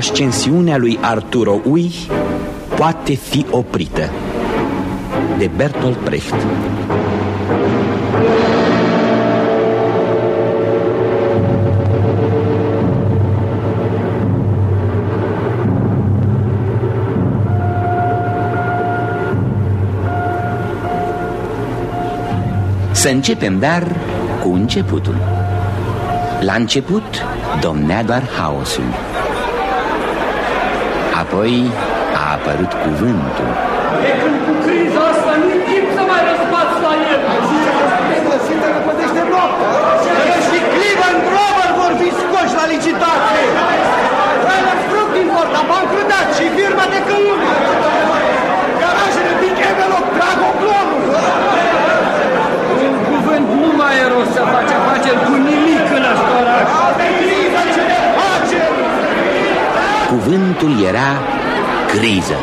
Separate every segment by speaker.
Speaker 1: Ascensiunea lui Arturo Ui poate fi oprită, de Bertolt Brecht. Să începem, dar, cu începutul. La început domnea doar haosul. Apoi a apărut cuvântul.
Speaker 2: E când cu criza asta nu-i timp să mai răspați la el.
Speaker 3: Se răpădește noaptea. Și Cleveland Grover vor fi scoși la licitație. Ryan Fruchtenford a bancrutat și firma de căluni. Garajele Big Envelope trag oglonul.
Speaker 2: Un cuvânt nu mai e rost să faci afaceri cu nimic în ăsta oraș.
Speaker 3: Criza ce ne face!
Speaker 1: Cuvântul era criză.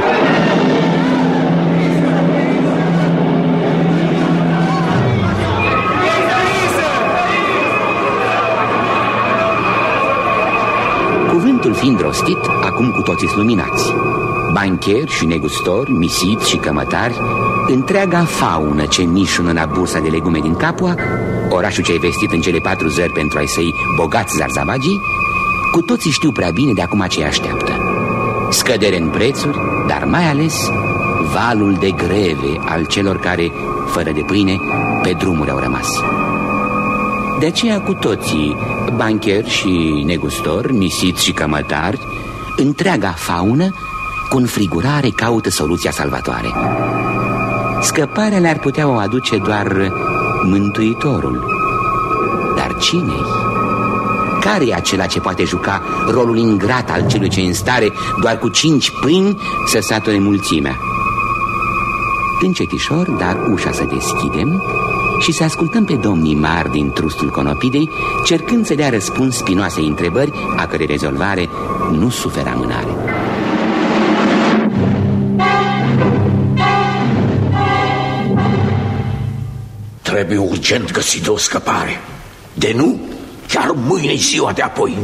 Speaker 1: Cuvântul fiind rostit, acum cu toți luminați. Bancheri și negustori, misiți și cămătari, întreaga faună ce mișună la bursa de legume din Capua, orașul ce ai vestit în cele 4 zări pentru ai săi bogați zarzavagii, cu toții știu prea bine de acum ce așteaptă. Scădere în prețuri, dar mai ales valul de greve al celor care, fără de pâine, pe drumuri au rămas. De aceea cu toții, bancheri și negustori, misiți și cămătari, întreaga faună, cu înfrigurare caută soluția salvatoare. Scăparea le-ar putea o aduce doar Mântuitorul. Dar cine-i? Care e acela ce poate juca rolul ingrat al celui ce în stare doar cu 5 pâini să sature mulțimea? Încetișor, dar ușa să deschidem și să ascultăm pe domnii mari din trustul Conopidei, cercând să dea răspuns spinoasei întrebări, a cărei rezolvare nu suferă amânare.
Speaker 4: Trebuie urgent găsit o scăpare. De nu, chiar mâine-i ziua de apoi.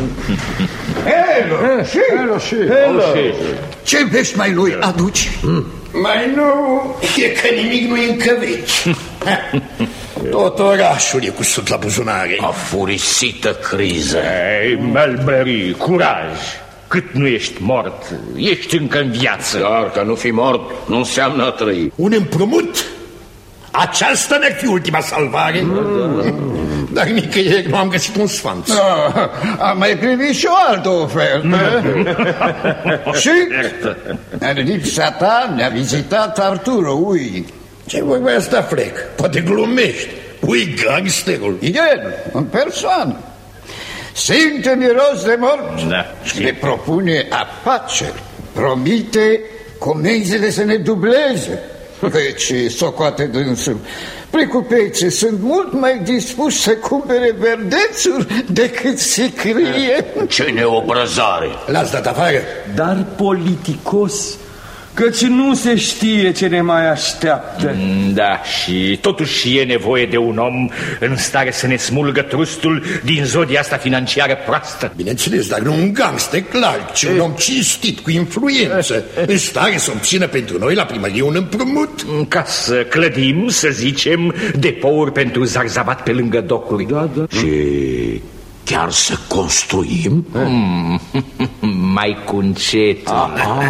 Speaker 3: Hello,
Speaker 4: Ce vești mai lui aduci?
Speaker 5: Mai nu, e că nimic nu e încă vechi.
Speaker 4: Tot orașul e cusut la buzunare.
Speaker 5: A furisită criză.
Speaker 6: Ei, Melbury, curaj. Cât nu ești mort, ești încă în viață.
Speaker 5: Dar că nu fi mort nu înseamnă a trăi.
Speaker 4: Un împrumut? Aceasta ne-ar fi ultima salvare? Dar nicăieri nu am găsit un sfanț.
Speaker 3: Am mai primit și o altă ofertă. Și în lipsa ta ne-a vizitat Arturo Ui.
Speaker 4: Ce vorba asta, Frec? Poate glumești. Ui gangsterul.
Speaker 3: El, în persoană. Simte miros de mort.
Speaker 6: Da,
Speaker 3: ne propune afaceri. Promite comenzile să ne dubleze. Căci, socoate dânsul, precupețe sunt mult mai dispuși să cumpere verdețuri decât sicrie.
Speaker 5: Ce neobrăzare!
Speaker 4: L-ați dat afară?
Speaker 2: Dar politicos, căci nu se știe ce ne mai așteaptă.
Speaker 6: Da, și totuși e nevoie de un om în stare să ne smulgă trustul din zodia asta financiară proastă.
Speaker 4: Bineînțeles, dar nu un gangster clar, ci un om cinstit, cu influență, în stare să obțină pentru noi la primărie un împrumut.
Speaker 6: Ca să clădim, să zicem, depouri pentru zarzavat pe lângă docuri.
Speaker 2: Da.
Speaker 4: Ce... Chiar să construim?
Speaker 6: Mai cu încetul.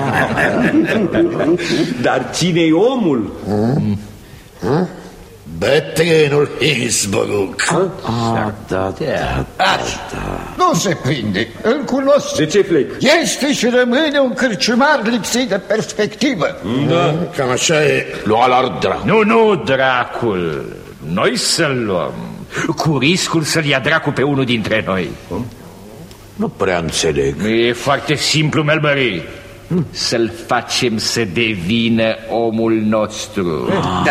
Speaker 2: Dar cine-i omul?
Speaker 4: Bătrânul Innsbruck.
Speaker 2: Da.
Speaker 3: Nu se prinde, îl cunosc.
Speaker 2: De ce plec?
Speaker 3: Este și rămâne un cârciumar lipsit de perspectivă.
Speaker 4: Da, cam așa e.
Speaker 5: Lua la dracu.
Speaker 6: Nu, dracul. Noi să-l luăm, cu riscul să-l ia dracu pe unul dintre noi.
Speaker 5: Nu prea înțeleg.
Speaker 6: E foarte simplu, Melbury. Să-l facem să devină omul nostru.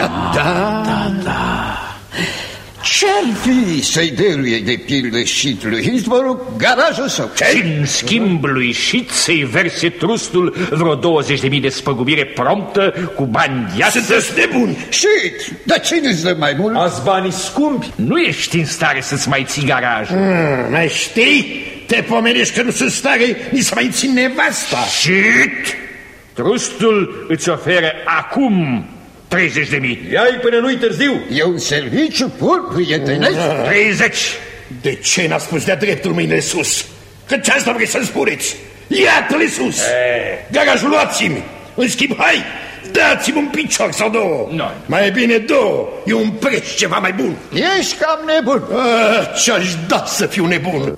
Speaker 3: Da. Ce-ar fi să-i dăruie de pildă Șit lui Innsbruck garajul său?
Speaker 6: Și în schimb lui Șit să-i verse trustul vreo 20.000 de spăgubire promptă cu bani de astăzi.
Speaker 4: Sunteți nebuni!
Speaker 3: Șit, dar cine îți dă mai mult?
Speaker 2: Ați banii scumpi?
Speaker 6: Nu ești în stare să-ți mai ții garajul.
Speaker 4: Mai știi? Te pomenești că nu sunt stare nici să mai țin nevasta.
Speaker 6: Shit! Trustul îți oferă acum 30.000.
Speaker 2: Ia-i până nu-i târziu.
Speaker 3: E un serviciu pur prietenesc.
Speaker 6: 30.
Speaker 4: De ce n-a spus de-a dreptul mâinile sus? Că ce asta vrei să-mi spuneți? Iată-le sus! Garaj, luați-mi! În schimb, hai, dați-mi un picior sau două. Mai bine două, e un preț ceva mai bun.
Speaker 3: Ești cam nebun.
Speaker 4: Ce-aș da să fiu nebun.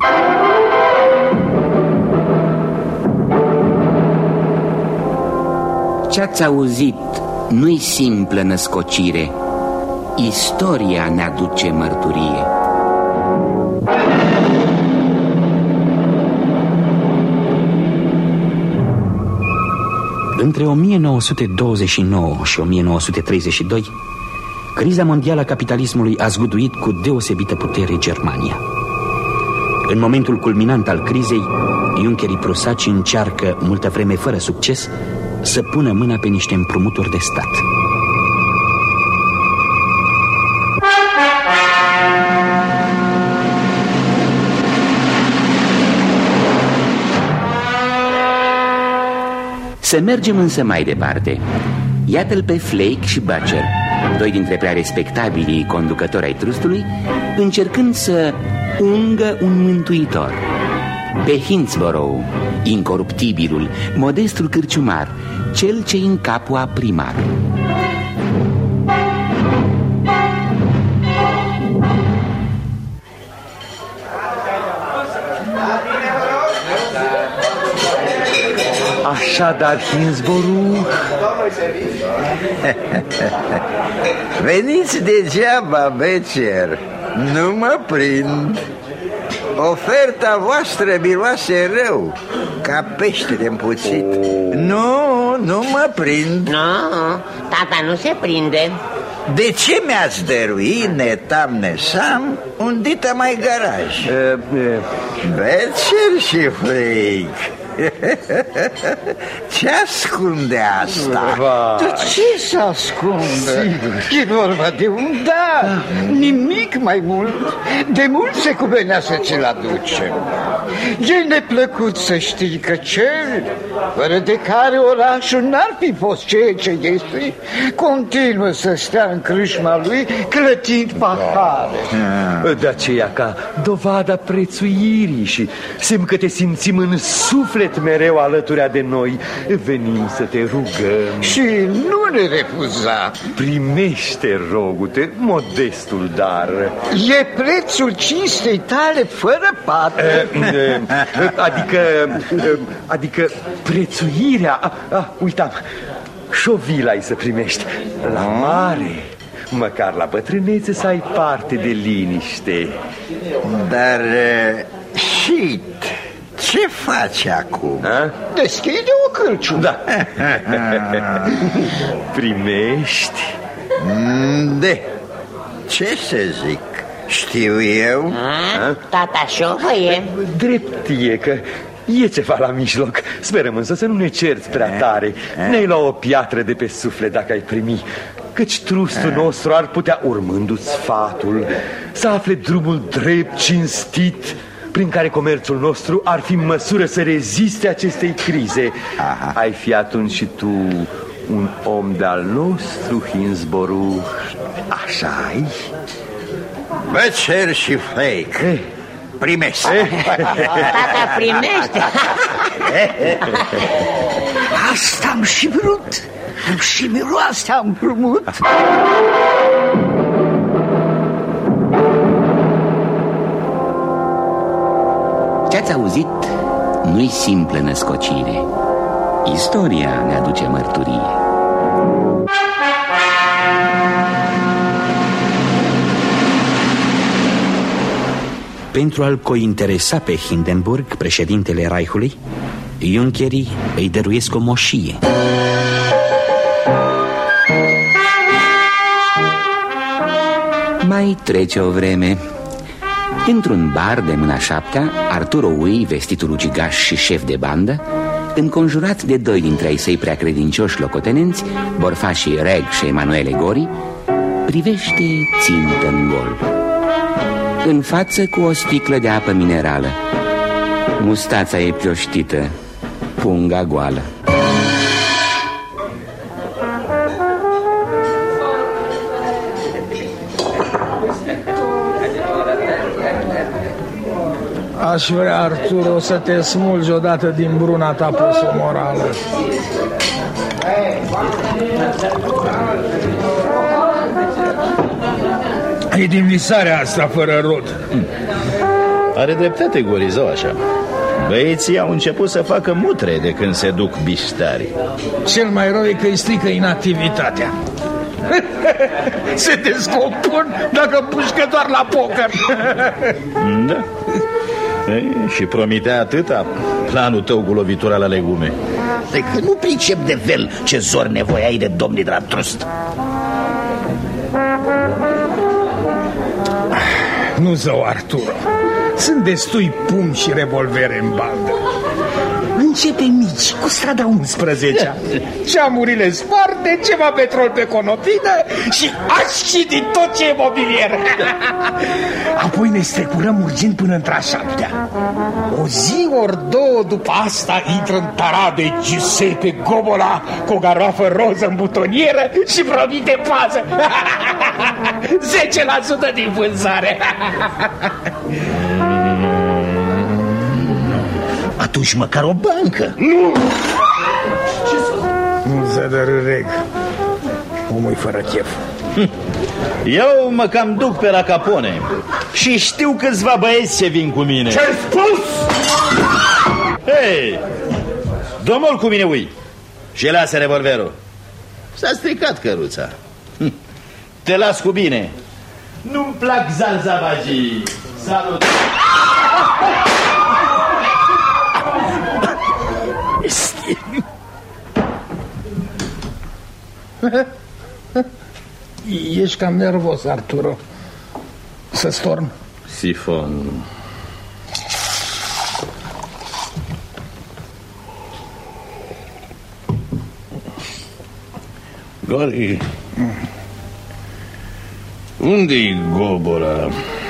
Speaker 1: Ce-ați auzit nu-i simplă născocire. Istoria ne aduce mărturie. Între 1929 și 1932, criza mondială a capitalismului a zguduit cu deosebită putere Germania. În momentul culminant al crizei, Junkerii prusaci încearcă, multă vreme fără succes, să pună mâna pe niște împrumuturi de stat. Să mergem însă mai departe. Iată-l pe Flake și Butcher, doi dintre prea respectabilii conducători ai trustului, încercând să ungă un mântuitor. Pe Hinsborough, incoruptibilul, modestul cârciumar, cel ce în Capua primar.
Speaker 7: Așadar, Hinsborough.
Speaker 8: Veniți degeaba, Becher. Nu mă prind. Oferta voastră miroase rău, ca peștele împuțit. Nu mă prind.
Speaker 9: Nu, tata nu se prinde.
Speaker 8: De ce mi-ați dărui, netam nesam, un dită mai garaj? Becher și Flake. Ce ascunde asta?
Speaker 3: De ce să ascunde? E vorba de un dar, nimic mai mult. De mult se cuvenea să ți-l aducem. E neplăcut să știi că cel fără de care orașul n-ar fi fost ceea ce este, continuă să stea în crâșma lui clătind pahare.
Speaker 7: De aceea, ca dovada prețuirii și semn că te simțim în suflet mereu alături de noi, venim să te rugăm.
Speaker 3: Și nu ne refuza.
Speaker 7: Primește, rogu-te, modestul dar.
Speaker 3: E prețul cinstei tale fără pată.
Speaker 7: Adică prețuirea. Uitam, șovila ai să primești. La mare, măcar la bătrânețe să ai parte de liniște.
Speaker 8: Dar shit, ce faci acum?
Speaker 3: Deschide o cârciumă.
Speaker 7: Da. Primești?
Speaker 8: De ce să zic? Știu eu.
Speaker 9: Tata șovăie.
Speaker 7: Drept e că e ceva la mijloc. Sperăm însă să nu ne cerți prea tare. Ne-ai lua o piatră de pe suflet dacă ai primi, căci trustul nostru ar putea, urmându-ți sfatul, să afle drumul drept, cinstit, prin care comerțul nostru ar fi în măsură să reziste acestei crize. Ai fi atunci și tu un om de-al nostru, Hinsborough. Așa-i?
Speaker 8: Becher și Flake, primește.
Speaker 9: Tata primește.
Speaker 3: Asta am și vrut. Și miroase am împrumut.
Speaker 1: Ce-ați auzit nu-i simplă născocire. Istoria ne aduce mărturie. Pentru a-l cointeresa pe Hindenburg, președintele Reichului, Junkerii îi dăruiesc o moșie. Mai trece o vreme. Într-un bar de mâna șaptea, Arturo Ui, vestitul ucigaș și șef de bandă, înconjurat de doi dintre ai săi prea credincioși locotenenți, borfașii Reg și Emanuele Gori, privește țintă în gol. În față cu o sticlă de apă minerală. Mustața e plioștită, punga goală.
Speaker 2: Aș vrea, Arturo, să te smulgi odată din bruna ta posomorală. E din visarea asta fără rod.
Speaker 10: Are dreptate Gorizău așa. Băieții au început să facă mutre de când se duc biștarii.
Speaker 2: Cel mai rău e că îi strică inactivitatea. Se descompun dacă pușcă doar la poker.
Speaker 10: Da. Și promitea atâta planul tău cu lovitura la legume.
Speaker 8: De că nu pricep de vel ce zor nevoie ai de domnii de la trust.
Speaker 2: Nu, zău, Arturo. Sunt destui pumni și revolvere în bandă. Începe mici, cu strada 11-a. Geamurile sparte, ceva petrol pe conopină și asci din tot ce e mobilier. Apoi ne strecurăm urgent până într-a 7-a. O zi ori două după asta intră în tarade Giuseppe Gobola cu o garafă roză în butonieră și promite pază. 10% din vânzare.
Speaker 8: Atunci măcar o bancă.
Speaker 2: Nu! Nu zădărâreg. Omul-i fără chef.
Speaker 10: Eu mă cam duc pe la Capone și știu câțiva băieți ce vin cu mine.
Speaker 4: Ce-ai spus?
Speaker 10: Hei, domnul cu mine ui și lasă revolverul. S-a stricat căruța. Te las cu bine. Nu-mi plac zalzabagii. Salut.
Speaker 2: Ești cam nervos, Arturo. Să storm.
Speaker 10: Sifon. Gori, unde-i Gobola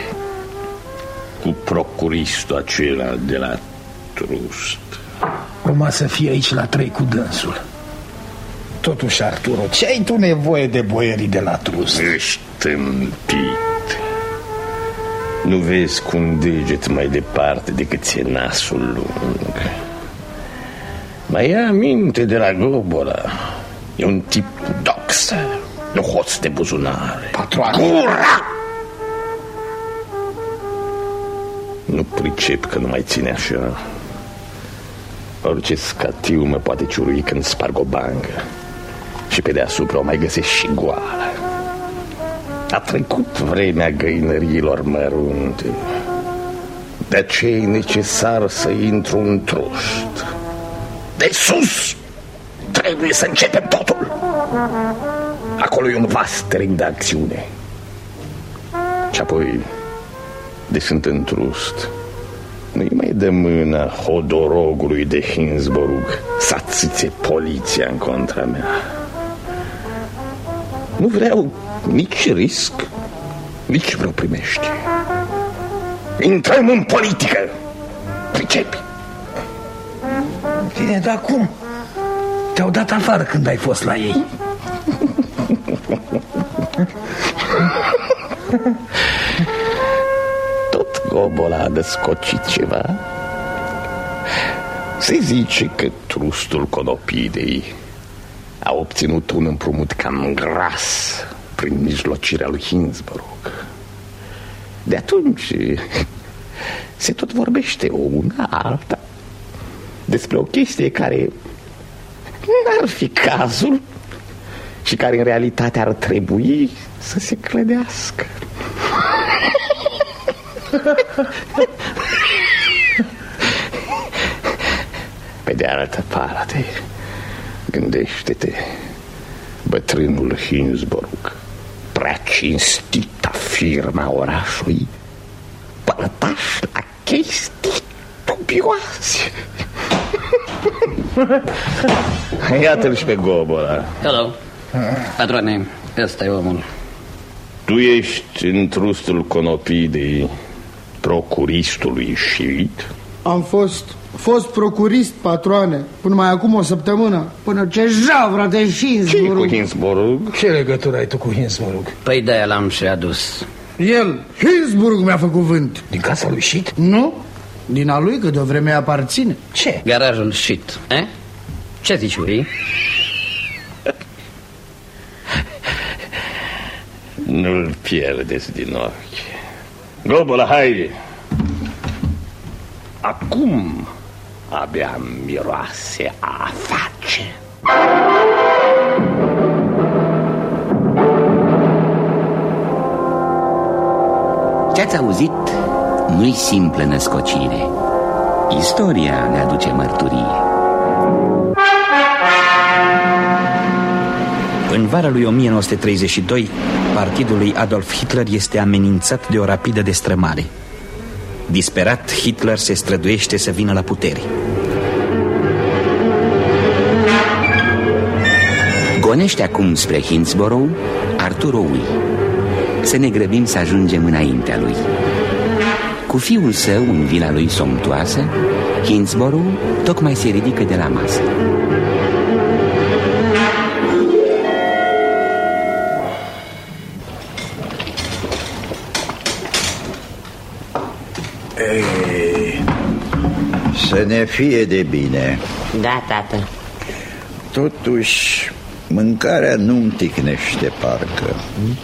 Speaker 10: cu procuristul acela de la trust?
Speaker 2: Urma să fie aici la 3 cu dânsul. Totuși, Arturo, ce ai tu nevoie de boierii de la trust?
Speaker 4: Ești tâmpit. Nu vezi cu un deget mai departe decât ți-e nasul lung. Mai ia aminte de la Gobola. E un tip dox, nu hoț de buzunare.
Speaker 2: Patroane.
Speaker 4: Gura! Nu pricep că nu mai ține așa. Orice scatiu mă poate ciurui când sparg o bancă și pe deasupra o mai găsesc și goală. A trecut vremea găinăriilor mărunte. De aceea e necesar să intru în trust. De sus trebuie să începem totul. Acolo e un vast teren de acțiune. Și apoi, de sunt în trust, nu-i mai dă mâna hodorogului de Hinsburg să atâțe poliția în contra mea. Nu vreau nici risc, nici vreo primești. Intrăm în politică. Pricepi?
Speaker 2: Bine, dar cum? Te-au dat afară când ai fost la ei.
Speaker 4: Tot Gobola a descocit ceva. Se zice că trustul Conopidei a obținut un împrumut cam gras prin mijlocirea lui Hinsburg. De atunci se tot vorbește una alta despre o chestie care n-ar fi cazul și care în realitate ar trebui să se clădească. Pe de altă parte, gândește-te, bătrânul Hinsburg, prea cinstita firma orașului, părtaș la chestii dubioase. Iată-l și pe Gobola.
Speaker 11: Hello, patrone, ăsta e omul.
Speaker 4: Tu ești în trustul Conopidei procuristului șiit?
Speaker 12: Am fost procurist, patroane, până mai acum o săptămână, până ce javra de Hinsburg.
Speaker 10: Ce cu Hinsburg?
Speaker 2: Ce legătură ai tu cu Hinsburg?
Speaker 11: Păi de-aia l-am și adus.
Speaker 12: El, Hinsburg, mi-a făcut vânt.
Speaker 2: Din casa lui Shit?
Speaker 12: Nu, din a lui, că de o vreme aparține.
Speaker 2: Ce?
Speaker 11: Garajul Shit, eh? Ce zici, Uri?
Speaker 10: Nu-l pierdeți din ochi. Gobola, haide! Acum abia miroase a face.
Speaker 1: Ce-ați auzit nu-i simplă născocire. Istoria ne aduce mărturie.
Speaker 13: În vara lui 1932, partidul lui Adolf Hitler este amenințat de o rapidă destrămare. Disperat, Hitler se străduiește să vină la putere.
Speaker 1: Gonește acum spre Hinsborough Arturo Ui. Să ne grăbim să ajungem înaintea lui. Cu fiul său în vila lui somptuoasă, Hinsborough tocmai se ridică de la masă.
Speaker 3: Să ne fie de bine.
Speaker 9: Da, tată.
Speaker 3: Totuși, mâncarea nu-mi ticnește parcă.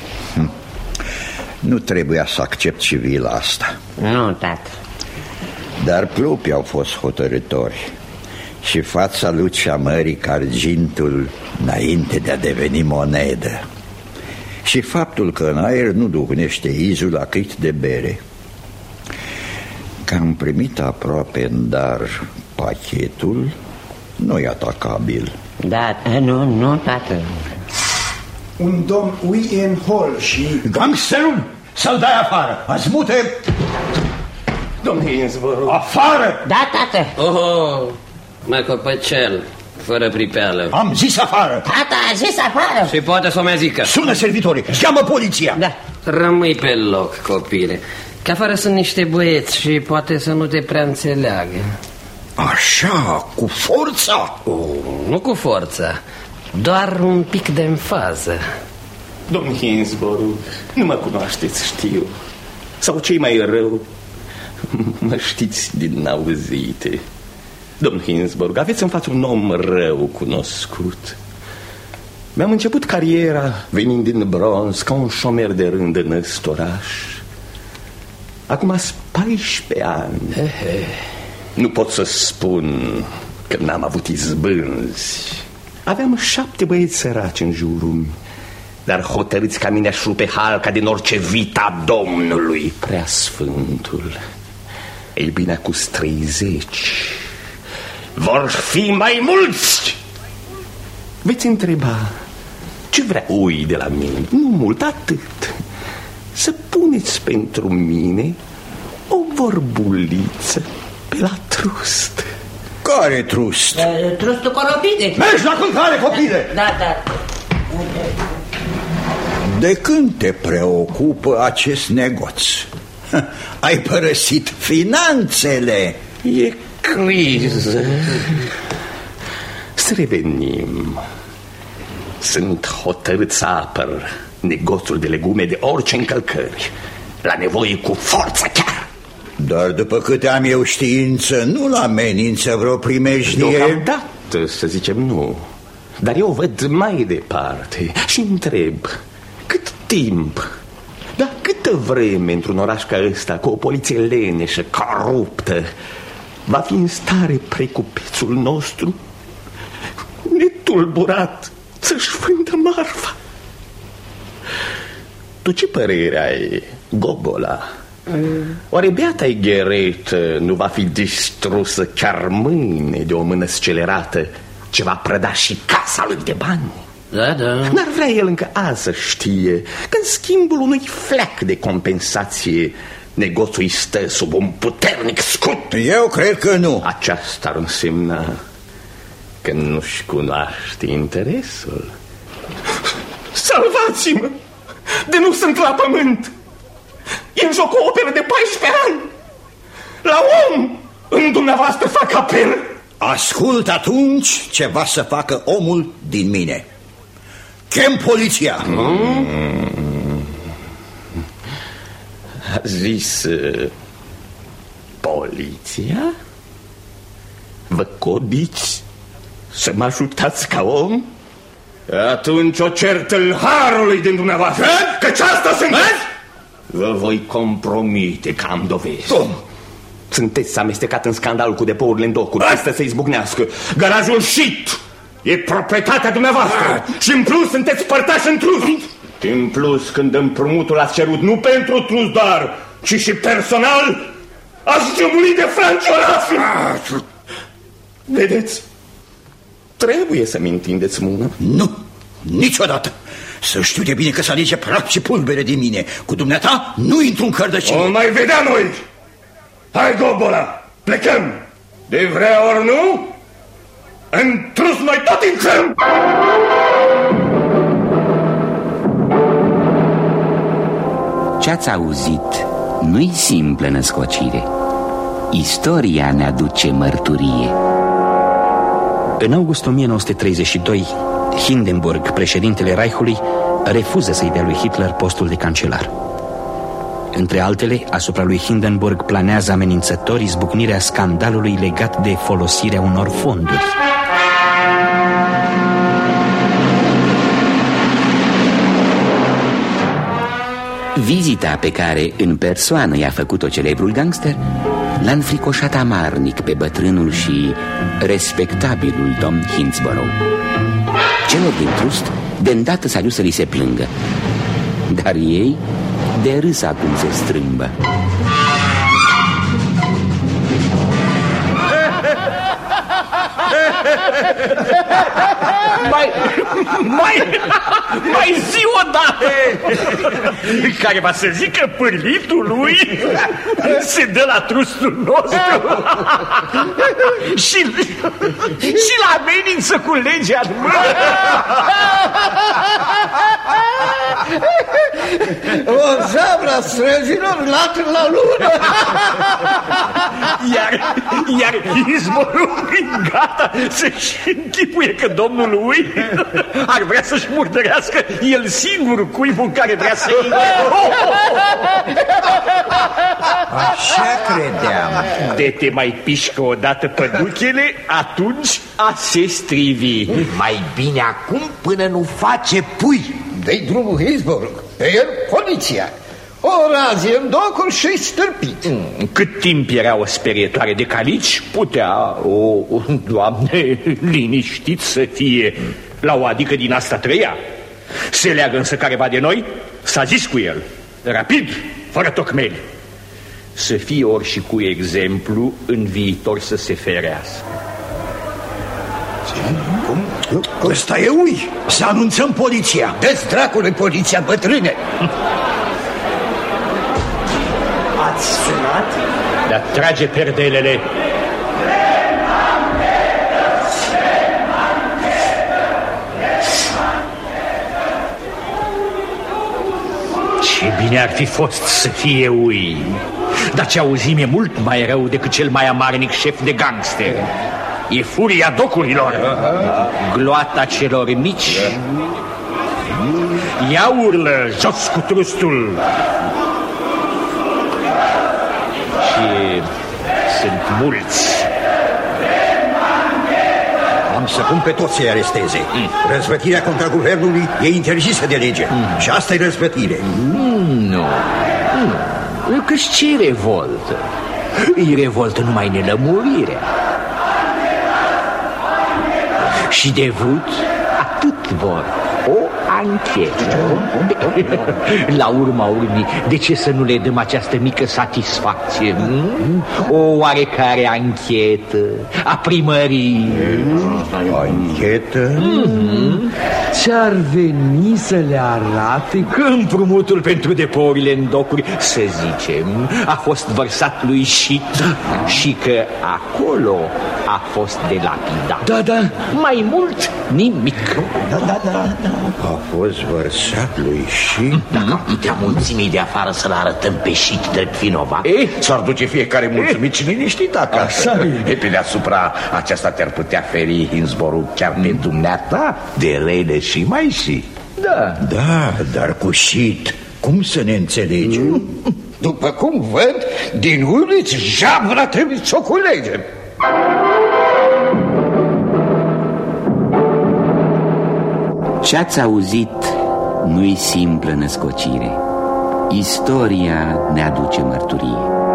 Speaker 3: Nu trebuia să accept și vila asta.
Speaker 9: Nu, tată.
Speaker 3: Dar plupii au fost hotărâtori și fața lucea mării ca argintul înainte de a deveni monedă. Și faptul că în aer nu duhnește izul acrit de bere. Că am primit aproape în dar pachetul, nu-i atacabil.
Speaker 9: Da, nu, tată.
Speaker 14: Un domn Ui în hol și...
Speaker 4: Gangsterul, să-l dai afară. Azmute!
Speaker 10: Domnul Hinsborough.
Speaker 4: Afară!
Speaker 9: Da, tată.
Speaker 11: Oho, mă copăcel, fără pripeală.
Speaker 4: Am zis afară.
Speaker 9: Tata a zis afară.
Speaker 11: Și poate să o mai zică.
Speaker 4: Sună servitorii, cheamă poliția.
Speaker 9: Da.
Speaker 11: Rămâi pe loc, copile. Că afară sunt niște băieți și poate să nu te prea înțeleagă.
Speaker 4: Așa, cu forța?
Speaker 11: Nu cu forța, doar un pic de înfază.
Speaker 10: Domnul Hinsborough, nu mă cunoașteți, știu. Sau cei mai rău, mă știți din auzite. Domnul Hinsborough, aveți în față un om rău cunoscut. Mi-am început cariera venind din bronz ca un șomer de rând în ăst oraș. Acum ați 14 ani. Nu pot să spun că n-am avut izbânzi. Aveam 7 băieți săraci în jurul meu, dar hotărâți ca mine aș rupe halca din orice vita Domnului Preasfântul. Ei bine, cu 30 vor fi mai mulți. Veți întreba, ce vrea Ui de la mine? Nu mult, atât. Să puneți pentru mine o vorbuliță pe la trust.
Speaker 3: Care trust?
Speaker 9: Trustul Corobide.
Speaker 4: Mergi la culcare, copile!
Speaker 9: Da.
Speaker 3: De când te preocupă acest negoț? Ai părăsit finanțele.
Speaker 10: E criză. Să revenim. Sunt hotărât să apăr negoțul de legume de orice încălcări. La nevoie cu forța chiar.
Speaker 3: Dar după câte am eu știință, nu-l amenință vreo primejdie.
Speaker 10: Deocamdată, să zicem, nu. Dar eu văd mai departe și întreb, cât timp, dar câtă vreme într-un oraș ca ăsta, cu o poliție leneșă, coruptă, va fi în stare precupețul nostru netulburat să-și vândă marfa? Tu ce părere ai, Gobola? Oare beata-i Gheretă nu va fi distrusă chiar mâine de o mână scelerată ce va prăda și casa lui de bani?
Speaker 11: Da.
Speaker 10: N-ar vrea el încă azi să știe că în schimbul unui fleac de compensație negoțul îi stă sub un puternic scut?
Speaker 3: Eu cred că nu.
Speaker 10: Aceasta ar însemna că nu-și cunoaște interesul. Salvați-mă! De nu sunt la pământ! E în joc o operă de 14 ani! La om!
Speaker 4: în dumneavoastră fac apel.
Speaker 3: Ascult atunci ce va să facă omul din mine. Chem poliția.
Speaker 6: A zis poliția? Vă codiți să mă ajutați ca om?
Speaker 4: Atunci o cer tâlharului din dumneavoastră, căci asta sunt.
Speaker 6: Vă voi compromite că am dovezi.
Speaker 4: Cum?
Speaker 6: Sunteți amestecat în scandalul cu depourile în docuri. Asta să izbucnească.
Speaker 4: Garajul Shit e proprietatea dumneavoastră. Și în plus sunteți părtași în trust.
Speaker 6: În plus, când împrumutul ați cerut nu pentru trust doar,
Speaker 4: ci și personal, ați gemurit de franciorasul.
Speaker 6: Vedeți? Trebuie să-mi întindeți mână.
Speaker 3: Nu, niciodată. Să știu de bine că să alege praf și pulbere din mine. Cu dumneata nu intru în cărdăcine.
Speaker 4: O mai vedea noi. Hai, Gobola, plecăm. De vrea ori nu, în trus noi tot intrăm.
Speaker 1: Ce-ați auzit nu-i simplă născocire. Istoria ne aduce mărturie.
Speaker 13: În august 1932, Hindenburg, președintele Reichului, refuză să-i dea lui Hitler postul de cancelar. Între altele, asupra lui Hindenburg planează amenințător izbucnirea scandalului legat de folosirea unor fonduri.
Speaker 1: Vizita pe care în persoană i-a făcut-o celebrul gangster l-a înfricoșat amarnic pe bătrânul și respectabilul domn Hinsborough. Celor din trust de îndată s-a dus să li se plângă, dar ei de râs acum se strâmbă.
Speaker 6: Mai zi o dată! Care va să zică pârlitul lui se dă la trustul nostru și la amenință cu legea în mână.
Speaker 3: O zabra străzilor, latră la lună.
Speaker 6: Iar Hinsborough e gata să-și închipuie că domnul lui ar vrea să-și murdărească el singur cuibul în care vrea să intre.
Speaker 8: Așa credeam.
Speaker 6: De te mai pișcă odată păduchele, atunci a se strivi.
Speaker 8: Mai bine acum până nu face pui.
Speaker 3: Dă-i drumul Hinsborough, pe el poliția. O razie în docuri și stârpit.
Speaker 6: Cât timp era o sperietoare de calici, putea, Doamne, liniștit să fie. La o adică din asta trăia. Se leagă însă careva de noi, s-a zis cu el, rapid, fără tocmeli, să fie ori și cu exemplu în viitor să se ferească.
Speaker 3: Cum? Ăsta e ui, să anunțăm poliția. Dă-ți dracului poliția, bătrâne.
Speaker 8: Ați sunat?
Speaker 6: Dar trage perdelele. Ce bine ar fi fost să fie ui. Dar ce auzim e mult mai rău decât cel mai amarnic șef de gangster. E furia docurilor, gloata celor mici. Ia urlă, jos cu trustul. Și sunt mulți.
Speaker 3: Am să pun pe toți să-i aresteze. Răzvătirea contra guvernului e interzisă de lege. Și asta e răzvătire.
Speaker 6: Nu. Că-și ce revoltă? Îi revoltă numai nelămurirea. Și de vrut atât vor. O anchetă. La urma urmii, de ce să nu le dăm această mică satisfacție? O oarecare anchetă a primăriei.
Speaker 3: Anchetă?
Speaker 6: Ce-ar veni să le arate că împrumutul pentru depourile în docuri, să zicem, a fost vărsat lui Shit și că acolo a fost de lapidat.
Speaker 13: Da, da.
Speaker 6: Mai mult, nimic.
Speaker 8: Da.
Speaker 3: A fost vărsat lui Șit?
Speaker 8: Dacă putea mulțimii de afară să-l arătăm pe Șit drept vinovat, s-ar duce fiecare mulțumit și liniștit acasă. Pe deasupra, aceasta te-ar putea feri Hinsborg chiar pe dumneata de rele și mai și.
Speaker 3: Da, dar cu Șit, cum să ne înțelegem? După cum văd, din uliți jabra trebuie să o culegem.
Speaker 1: Ce-ați auzit nu-i simplă născocire. Istoria ne aduce mărturie.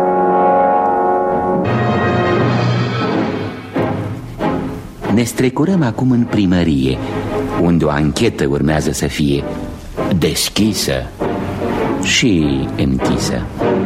Speaker 1: Ne strecurăm acum în primărie, unde o anchetă urmează să fie deschisă și închisă.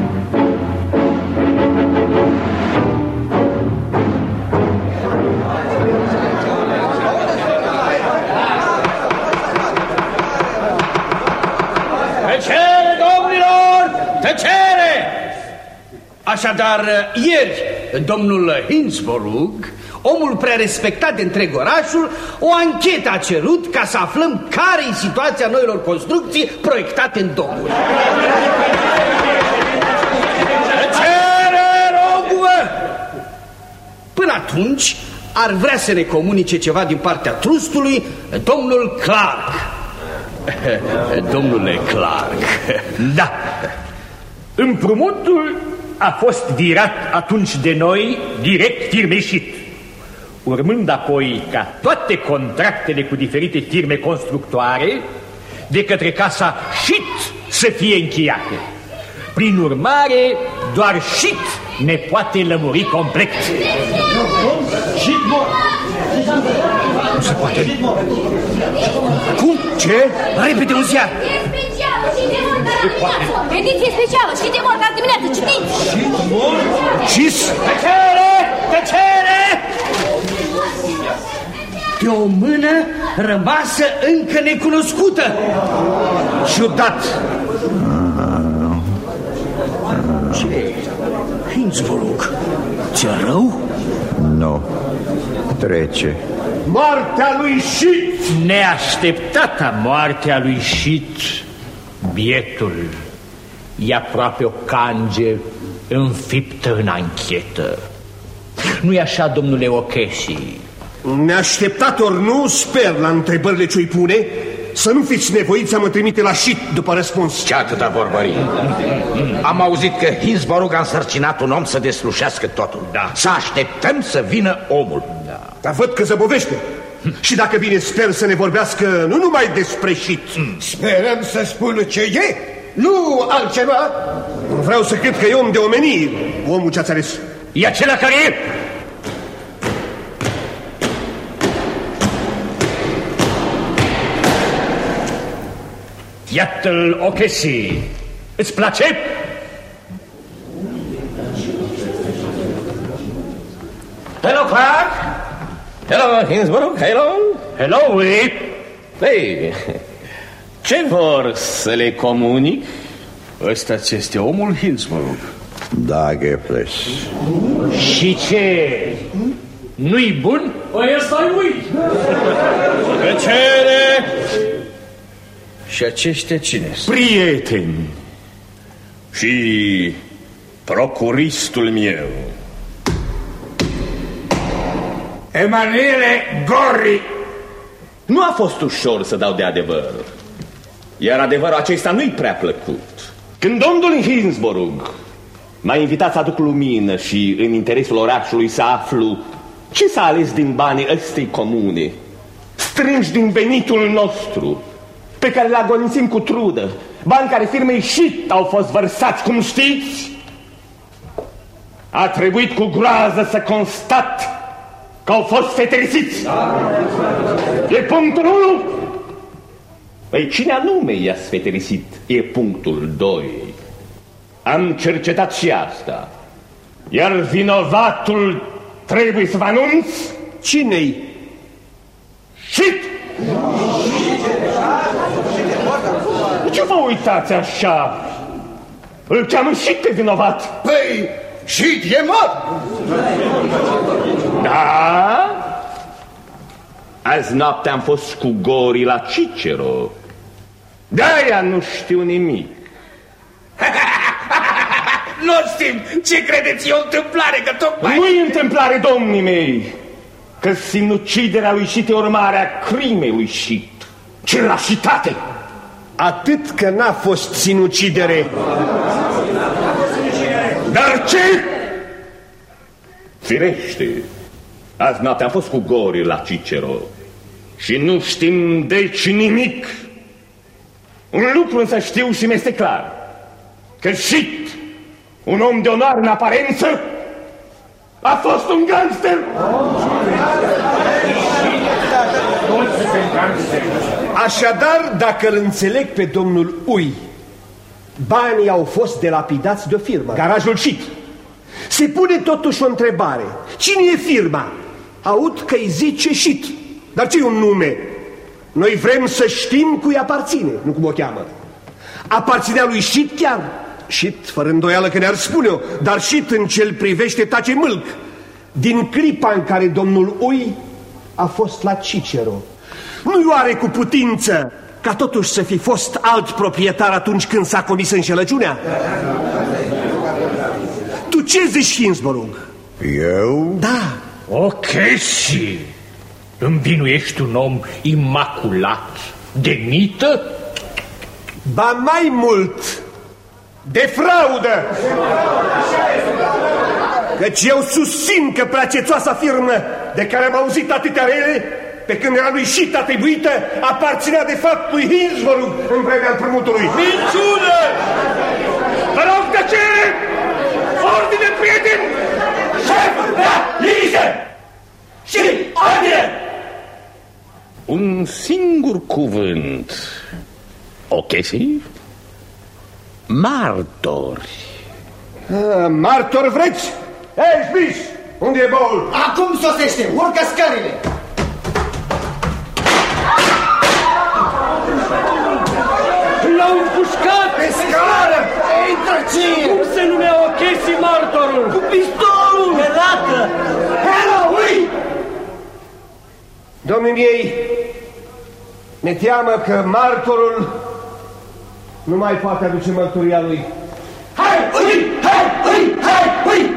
Speaker 6: Tăcere, domnilor! Tăcere! Așadar, ieri, domnul Hinsborg, omul prea respectat de întreg orașul, o anchetă a cerut ca să aflăm care-i situația noilor construcții proiectate în domnul. Tăcere, rog-vă! Până atunci, ar vrea să ne comunice ceva din partea trustului domnul Clark. Domnule Clark. Da. Împrumutul a fost virat atunci de noi direct firmei Șit, urmând apoi ca toate contractele cu diferite firme constructoare de către casa Șit să fie încheiate. Prin urmare, doar Șit ne poate lămuri complet. Șit mor! Nu se poate. Cum? Ce? Repede un ziar.
Speaker 15: Ediție specială, Șit de mor, dar dimineață, citiți!
Speaker 6: Șit mor? Tăcere! Tăcere! De o mână rămasă încă necunoscută. Ciudat. Ce? Hinsborg, ți-e rău?
Speaker 3: Nu, trece.
Speaker 6: Moartea lui Șit! Neașteptata moartea lui Șit, bietul, e aproape o cange înfiptă în anchetă. Nu-i așa, domnule O'Casey?
Speaker 4: Neașteptat ori nu, sper la întrebările ce-i pune să nu fiți nevoiți să mă trimite la Șit după răspuns.
Speaker 8: Ce atâta vorbărie? Am auzit că Hinsborg a însărcinat un om să deslușească totul.
Speaker 6: Da.
Speaker 8: Să așteptăm să vină omul.
Speaker 4: Da. Dar văd că zăbovește. Și dacă vine, sper să ne vorbească nu numai despre Șit.
Speaker 3: Sperăm să spună ce e, nu altceva.
Speaker 4: Vreau să cred că e om de omenire, omul ce-ați ales.
Speaker 6: E acela care e? Iată-l, O'Casey. Îți place?
Speaker 10: Hello, Clark. Hello, Hinsborg. Hello.
Speaker 6: Hello, Will.
Speaker 10: Hey, ce vor să le comunic? Ăsta ți este omul Hinsborg.
Speaker 3: Da, Gefles.
Speaker 6: Și ce? Nu-i bun? Păi ăsta-i Will.
Speaker 10: Tăcere! Și aceștia cine sunt?
Speaker 16: Prieteni și procuristul meu.
Speaker 10: Emanuele Gori. Nu a fost ușor să dau de adevăr, iar adevărul acesta nu-i prea plăcut. Când domnul Hinsborg m-a invitat să aduc lumină și în interesul orașului să aflu ce s-a ales din banii ăstei comune, strânși din venitul nostru, pe care le agonisim cu trudă, bani care firmei Șit au fost vărsați, cum știți, a trebuit cu groază să constat că au fost feterisiți. E punctul 1. Păi cine anume i-a sfeterisit? E punctul 2. Am cercetat și asta. Iar vinovatul trebuie să vă anunț.
Speaker 4: Cine-i?
Speaker 10: Șit! De ce vă uitați așa? Îl cheamă Șit pe vinovat.
Speaker 3: Păi, Șit e mort!
Speaker 6: Da? Azi noapte am fost cu Gori la Cicero. De-aia nu știu nimic.
Speaker 2: Nu știm ce credeți, e o întâmplare, că tocmai...
Speaker 6: Nu-i întâmplare, domnii mei, că sinuciderea lui Șit e urmarea crimei lui Șit. Ce lașitate!
Speaker 17: Atât că n-a fost sinucidere.
Speaker 6: Dar ce? Firește, azi noapte am fost cu Gori la Cicero și nu știm deci nimic. Un lucru însă știu și mi-este clar, că Șit, un om de onoare în aparență, a fost un gangster.
Speaker 17: Așadar, dacă îl înțeleg pe domnul Ui, banii au fost delapidați de o firmă, Garajul Șit. Se pune totuși o întrebare. Cine e firma? Aud că îi zice Șit. Dar ce e un nume? Noi vrem să știm cui aparține, nu cum o cheamă. Aparținea lui Șit chiar? Șit, fără îndoială că ne-ar spune-o, dar Șit în ce-l privește tace mâlc. Din clipa în care domnul Ui a fost la Cicero, nu-i oare cu putință ca totuși să fi fost alt proprietar atunci când s-a comis înșelăciunea? Tu ce zici, Hinsborg?
Speaker 10: Eu?
Speaker 17: Da.
Speaker 6: Ok, și învinuiești un om imaculat de mită?
Speaker 17: Ba mai mult, de fraudă! Căci eu susțin că preacețoasa firmă de care am auzit atâtea rele, pe când era lui Șit atribuită, aparținea de fapt lui Hinsborg în vremea împrumutului.
Speaker 6: Minciună! Vă rog, tăcere! Ordine, prieteni! Șef! Da! Liniște! Și ordine! Un singur cuvânt. Ok, și? Martori.
Speaker 17: Martori vreți? Ei, Șpiș! Unde e baul?
Speaker 12: Acum sosește! Urcă scările!
Speaker 6: L-au împușcat!
Speaker 12: Pe scară! Intră ție!
Speaker 6: Cum se numea Ochesi martorul?
Speaker 12: Cu pistolul! Pe lată! Hela, ui!
Speaker 17: Domnii miei, ne teamă că martorul nu mai poate aduce mărturia lui.
Speaker 12: Hai, ui! Hai, ui! Hai, ui!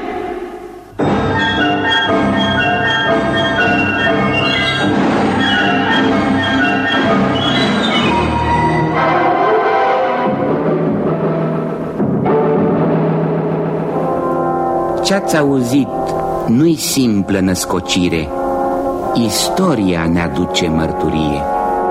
Speaker 1: Ce-ați auzit nu-i simplă născocire, istoria ne aduce mărturie.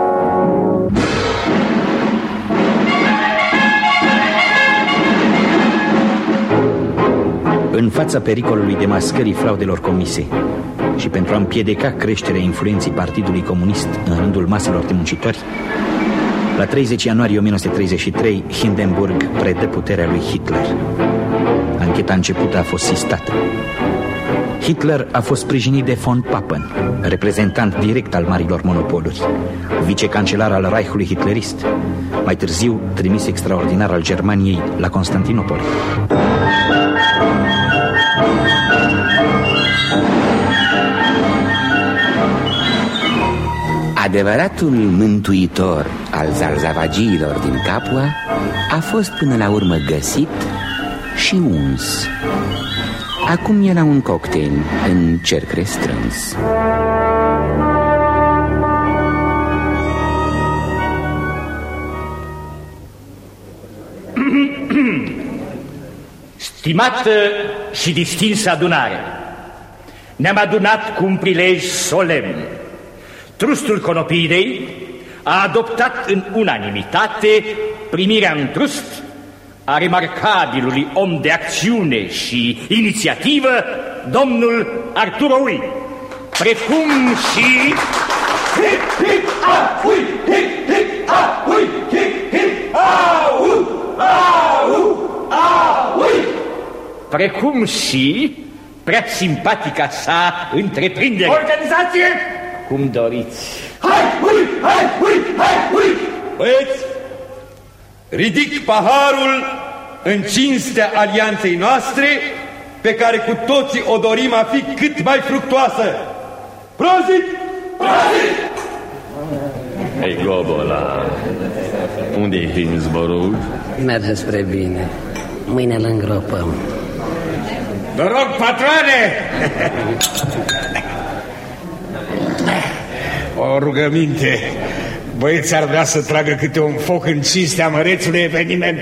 Speaker 13: În fața pericolului demascării fraudelor comise și pentru a împiedica creșterea influenței Partidului Comunist în rândul maselor de muncitori, la 30 ianuarie 1933, Hindenburg predă puterea lui Hitler. Ancheta începută a fost sistată. Hitler a fost sprijinit de von Papen, reprezentant direct al marilor monopoluri, vicecancelar al Reichului hitlerist, mai târziu trimis extraordinar al Germaniei la Constantinopol.
Speaker 1: Adevăratul mântuitor al zarzavagiilor din Capua a fost până la urmă găsit și uns. Acum e la un cocktail în cerc restrâns.
Speaker 6: Stimată și distinsă adunare, ne-am adunat cu un prilej solemn. Trustul Conopidei a adoptat în unanimitate primirea în trust a remarcabilului om de acțiune și inițiativă, domnul Arturo Ui, precum și... precum și prea simpatica sa întreprindere.
Speaker 2: Organizație!
Speaker 6: Cum doriți.
Speaker 12: Hai, ui, hai, ui, hai, ui!
Speaker 18: Băieți, ridic paharul în cinstea alianței noastre
Speaker 7: pe care cu toții o dorim a fi cât mai fructuoasă. Prozit! Prozit!
Speaker 16: Ei, Globola, unde e Hinsborg?
Speaker 11: Merge spre bine. Mâine îl îngropăm.
Speaker 2: Noroc, patroane! O rugăminte. Băieți ar vrea să tragă câte un foc în cinstea mărețului eveniment.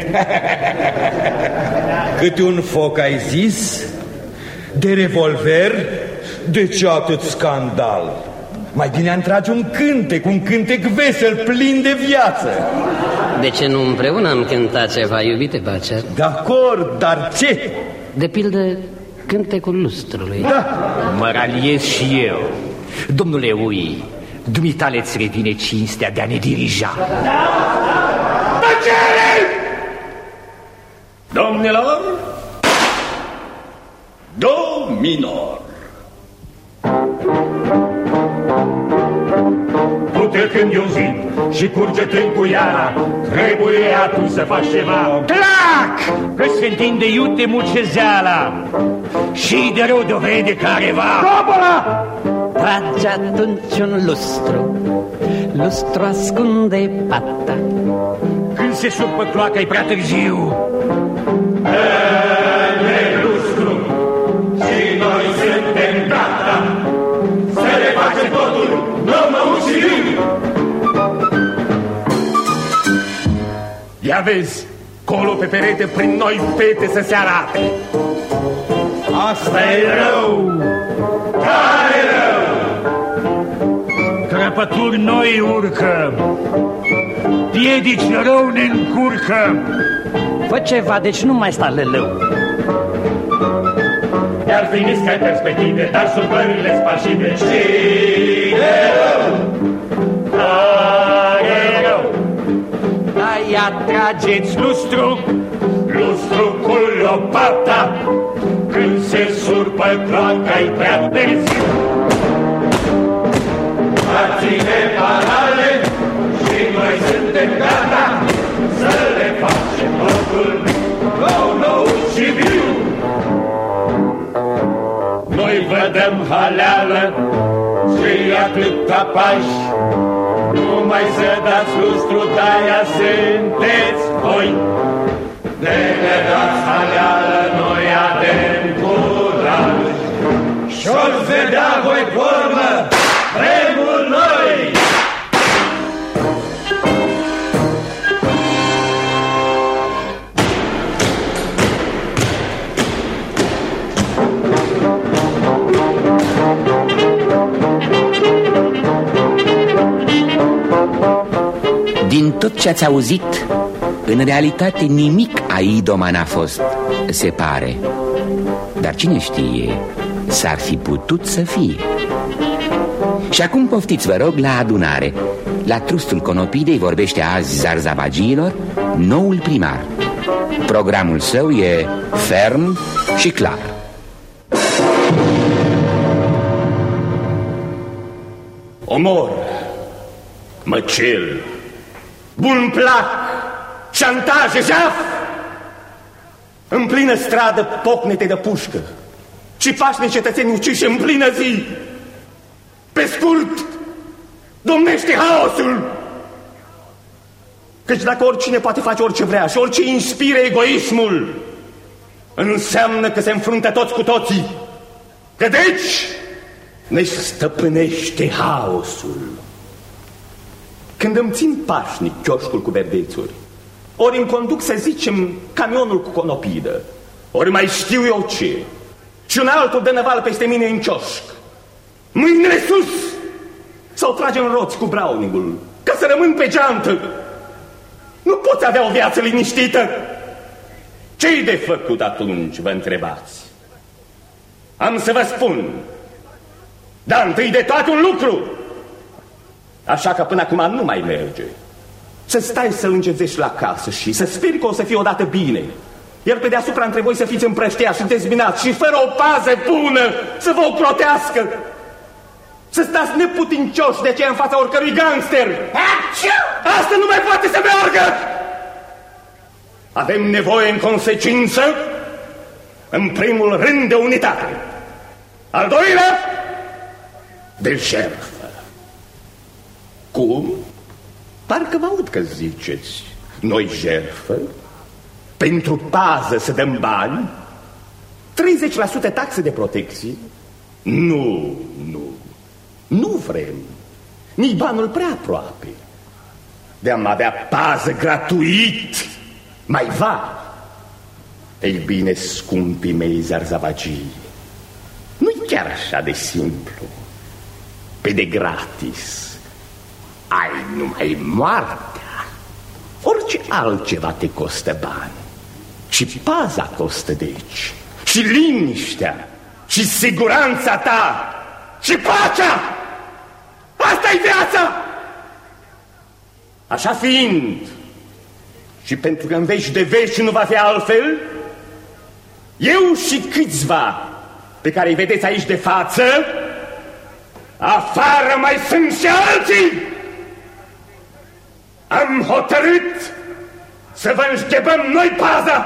Speaker 7: Câte un foc ai zis? De revolver? De ce atât scandal? Mai bine am trage un cântec vesel, plin de viață.
Speaker 11: De ce nu împreună am cântat ceva, iubite Bacer?
Speaker 7: De-acord, dar ce?
Speaker 11: De pildă, cântecul lustrului.
Speaker 7: Da.
Speaker 6: Mă raliez și eu. Domnule Ui, dumitale-ți revine cinstea de a ne dirija.
Speaker 4: Tăcere! Domnilor, do minor. Du-te când eu zic și curge-te cu iara, trebuie atunci să faci ceva.
Speaker 6: Clac! Că se întinde iute mucezeala și de rău dovede careva.
Speaker 11: Cobola! Trage atunci un lustru ascunde pata.
Speaker 6: Când se supă cloaca e prea târziu.
Speaker 4: De lustru și noi suntem gata să le facem totul nou-nou-și-viu.
Speaker 6: Ia vezi, colo pe perete prin noi fete să se arate.
Speaker 4: Asta e rău! Care rău?
Speaker 6: Crăpături noi urcă, piedici rău ne încurcă.
Speaker 11: Fă ceva, deci nu mai sta lălău.
Speaker 4: Iar fi nisca-i perspective, dar supările spașive. Și de rău! Care rău?
Speaker 6: Aia trageți lustru,
Speaker 4: lustru cu lopata, când se surpă cloaca-i prea târziu. Ține parale și noi suntem gata să le facem totul nou și viu. Noi vă dăm haleală și atâta pași, numai să dați lustru, de-aia sunteți voi. De ne dați haleală, noi avem curaj și-o-l vedea voi formă vremuri noi.
Speaker 1: Din tot ce ați auzit, în realitate nimic aidoman n-a fost, se pare. Dar cine știe, s-ar fi putut să fie. Și acum poftiți, vă rog, la adunare. La trustul Conopidei vorbește azi Zarzavagiilor noul primar. Programul său e ferm și clar.
Speaker 4: Omor, măcel, bun plac, șantaje, jaf, în plină stradă pocnete de pușcă și pașnici cetățeni uciși în plină zi. Pe scurt, domnește haosul. Căci dacă oricine poate face orice vrea și orice inspire egoismul, înseamnă că se înfruntă toți cu toții. Că deci ne stăpânește haosul. Când îmi țin pașnic chioșcul cu verdețuri, ori îmi conduc, să zicem, camionul cu conopidă, ori mai știu eu ce, și un altul dă năvală peste mine în chioșc, mâinile sus, sau trage în roți cu browningul, ca să rămân pe geantă. Nu poți avea o viață liniștită. Ce-i de făcut atunci, vă întrebați? Am să vă spun, dar întâi de toate un lucru. Așa că până acum nu mai merge. Să stai să îngezești la casă și să speri că o să fie odată bine. Iar pe deasupra între voi să fiți împrăștiați și dezbinați și fără o pază bună să vă ocrotească. Să stați neputincioși de aceea în fața oricărui gangster. Asta nu mai poate să meargă. Avem nevoie în consecință în primul rând de unitate, al doilea de jertfă. Cum? Parcă vă aud că ziceți, noi jertfă, pentru pază să dăm bani, 30% taxe de protecție? Nu vrem. Nici banul prea aproape. De-am avea pază gratuit, mai va. Ei bine, scumpii mei zarzavagii, nu-i chiar așa de simplu. Pe de gratis ai numai moartea. Orice altceva te costă bani. Și paza costă deci, și liniștea, și siguranța ta, și pacea. Asta-i viața. Așa fiind, și pentru că în veci de veci nu va fi altfel, eu și câțiva pe care îi vedeți aici de față, afară mai sunt și alții, am hotărât să vă înșghebăm noi paza.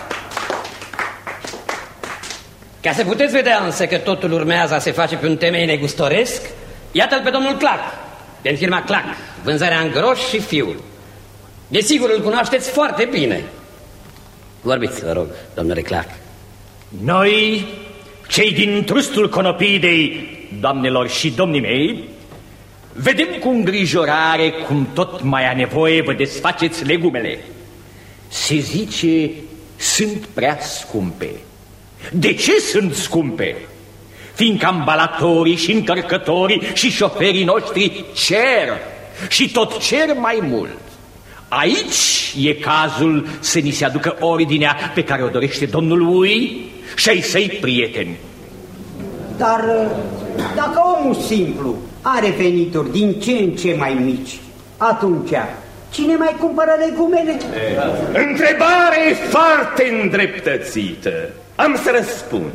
Speaker 11: Ca să puteți vedea însă că totul urmează a se face pe un temei negustoresc, iată-l pe domnul Clac, din firma Clac, vânzarea în groș și fiul. Desigur, îl cunoașteți foarte bine. Vorbiți, vă rog, domnule Clac.
Speaker 6: Noi, cei din trustul Conopidei, doamnelor și domnii mei, vedem cu îngrijorare cum tot mai a nevoie vă desfaceți legumele. Se zice, sunt prea scumpe. De ce sunt scumpe? Fiindcă ambalatorii și încărcătorii și șoferii noștri cer și tot cer mai mult. Aici e cazul să ni se aducă ordinea pe care o dorește domnul Ui și ai săi prieteni.
Speaker 18: Dar dacă omul simplu are venituri din ce în ce mai mici, atunci cine mai cumpără legumele?
Speaker 4: Întrebare foarte îndreptățită. Am să răspund.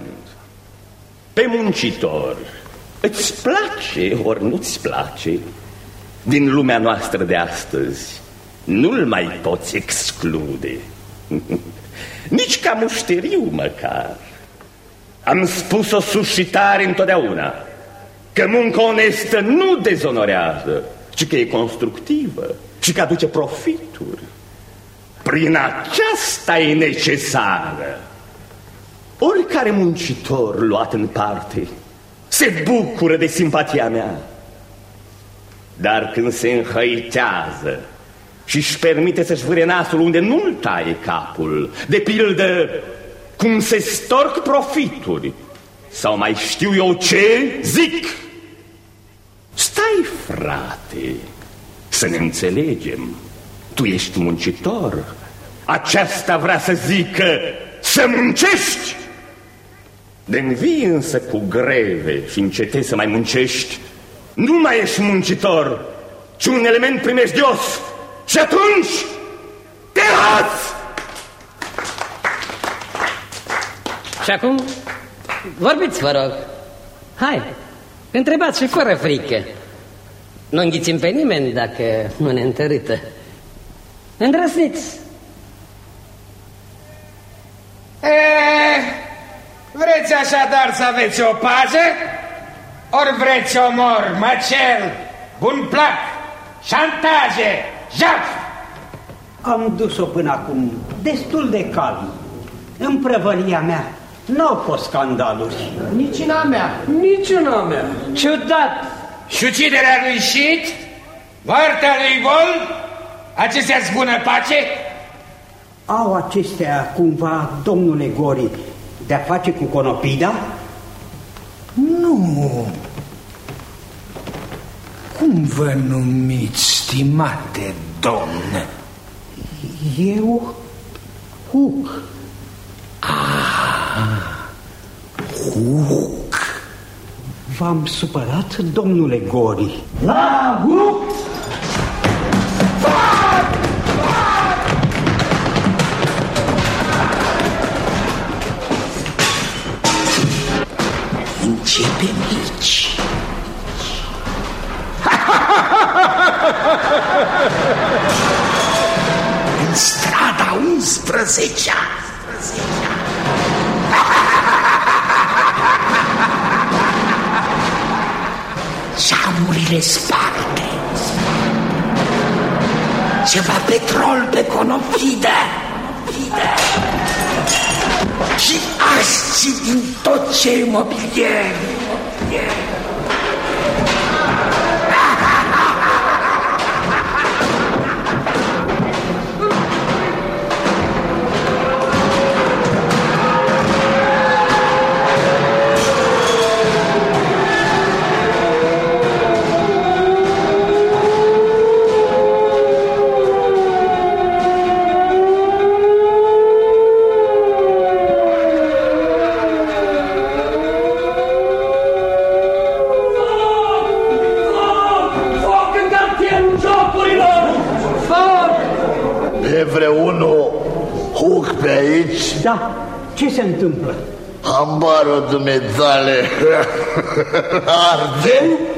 Speaker 4: Pe muncitor, îți place ori nu-ți place? Din lumea noastră de astăzi nu-l mai poți exclude. Nici ca mușteriu măcar. Am spus-o sus și tare întotdeauna, că munca onestă nu dezonorează, ci că e constructivă și că aduce profituri. Prin aceasta e necesară. Oricare muncitor luat în parte se bucură de simpatia mea. Dar când se înhăitează și își permite să-și vâre nasul unde nu-l taie capul, de pildă cum se storc profituri, sau mai știu eu ce, zic: stai, frate, să ne înțelegem, tu ești muncitor. Aceasta vrea să zică să muncești. De-n vii însă cu greve și încetezi să mai muncești, nu mai ești muncitor, ci un element primejdios. Și atunci te hați!
Speaker 11: Și acum, vorbiți, vă rog. Hai, întrebați și fără frică. Nu înghițim pe nimeni dacă nu ne întărâtă. Îndrăsniți.
Speaker 2: Vreți așadar să aveți o pază? Ori vreți omor, măcel, bun plac, șantaje, jaf?
Speaker 18: Am dus-o până acum destul de calm. În prăvălia mea n-au fost scandaluri.
Speaker 12: Nici în a mea.
Speaker 11: Nici în a mea. Ciudat.
Speaker 2: Și uciderea lui Șit, moartea lui Gol, acestea-s bună pace?
Speaker 18: Au acestea cumva, domnule Gori, de-a face cu Conopida?
Speaker 2: Nu. Cum vă numiți, stimate domn?
Speaker 18: Eu? Huc.
Speaker 2: Huc.
Speaker 18: V-am supărat, domnule Gori?
Speaker 2: La Huc!
Speaker 1: Începe mici. În strada 11-a.
Speaker 5: sparte. Ceva petrol pe conopidă și ascii din tot ce e mobilier.
Speaker 19: Pe aici?
Speaker 18: Da, ce se întâmplă?
Speaker 19: Hambarul dumitale arde.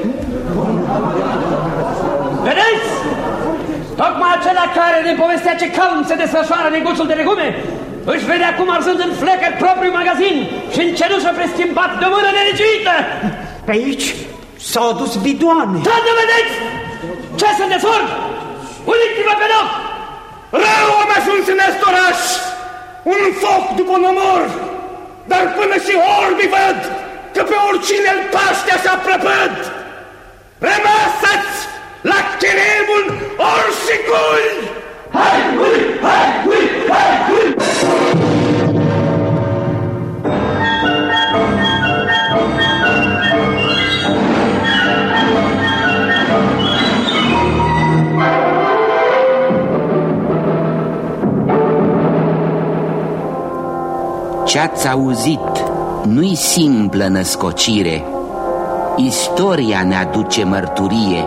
Speaker 11: Vedeți? Tocmai acela care ne povestea ce calm se desfășoară negoțul de legume își vede acum arzând în flecări propriul magazin și în cenușă preschimbat de o mână nelegiuită.
Speaker 18: Pe aici s-au adus bidoane.
Speaker 11: Da, vedeți? Ce sunt de sorg? Uite-vă pe loc!
Speaker 4: Rău am ajuns în acest oraș! Un foc după un omor, dar până și orbii văd că pe oricine îl paște așa prăpăd. Rămasați la cheremul orșicul! Hai, ui, hai, ui, hai, ui!
Speaker 1: Ce-ați auzit nu-i simplă născocire, istoria ne aduce mărturie.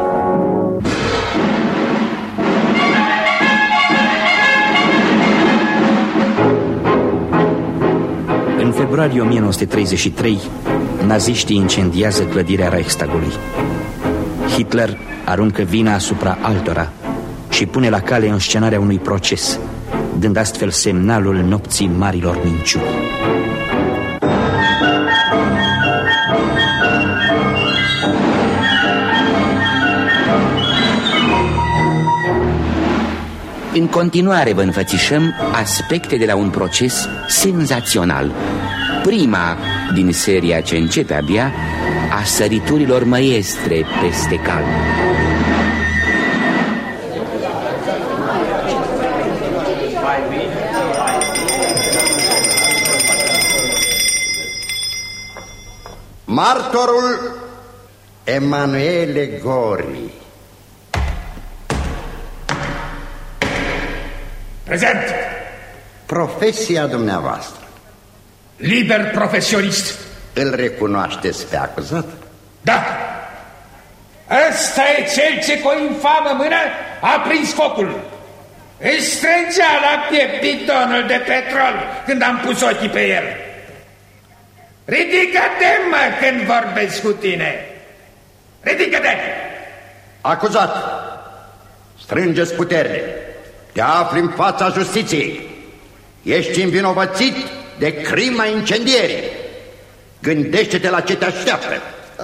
Speaker 13: În februarie 1933, naziștii incendiază clădirea Reichstagului. Hitler aruncă vina asupra altora și pune la cale înscenarea unui proces, dând astfel semnalul nopții marilor minciuni.
Speaker 1: În continuare vă înfățișăm aspecte de la un proces senzațional. Prima din seria ce începe abia, a săriturilor măestre peste cal.
Speaker 3: Martorul Emanuele Gori.
Speaker 2: Prezent!
Speaker 3: Profesia dumneavoastră.
Speaker 2: Liber profesionist.
Speaker 3: Îl recunoașteți pe acuzat?
Speaker 2: Da. Ăsta e cel ce cu o infamă mână a prins focul. Își strângea la piept bidonul de petrol când am pus ochii pe el. Ridică-te, mă, când vorbesc cu tine. Ridică-te!
Speaker 3: Acuzat, strângeți puterile. Te afli în fața justiției. Ești învinovățit de crima incendierii. Gândește-te la ce te așteaptă.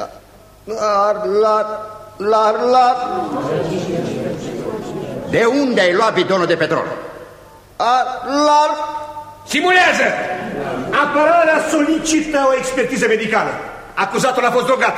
Speaker 3: De unde ai luat bidonul de petrol?
Speaker 2: Simulează!
Speaker 17: Apărarea solicită o expertiză medicală. Acuzatul a fost drogat.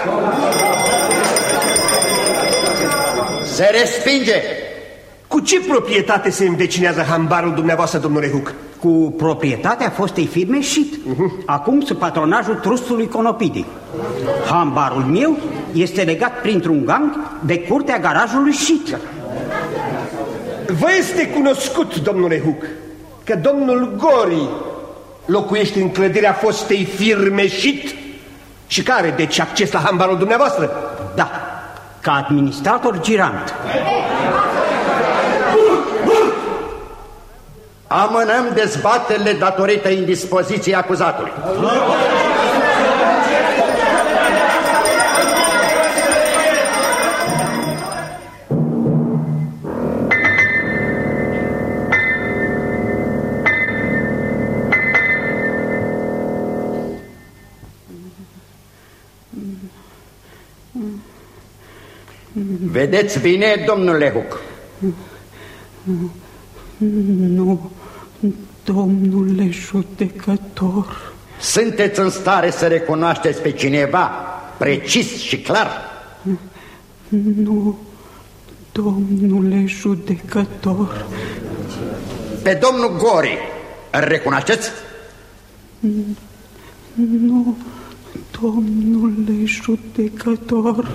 Speaker 3: Se respinge.
Speaker 17: Cu ce proprietate se învecinează hambarul dumneavoastră, domnule Huc?
Speaker 18: Cu proprietatea fostei firme Schitt, acum sub patronajul trustului Conopidi. Hambarul meu este legat printr-un gang de curtea garajului Schitt.
Speaker 17: Vă este cunoscut, domnule Huc, că domnul Gori locuiește în clădirea fostei firme Schitt și că are deci acces la hambarul dumneavoastră?
Speaker 18: Da, ca administrator girant.
Speaker 3: Amânăm dezbaterile datorită indispoziției acuzatului. Vedeți bine, domnule Huc?
Speaker 20: Nu, domnule judecător.
Speaker 3: Sunteți în stare să recunoașteți pe cineva precis și clar?
Speaker 20: Nu, domnule judecător.
Speaker 3: Pe domnul Gori îl recunoașteți?
Speaker 20: Nu, domnule judecător.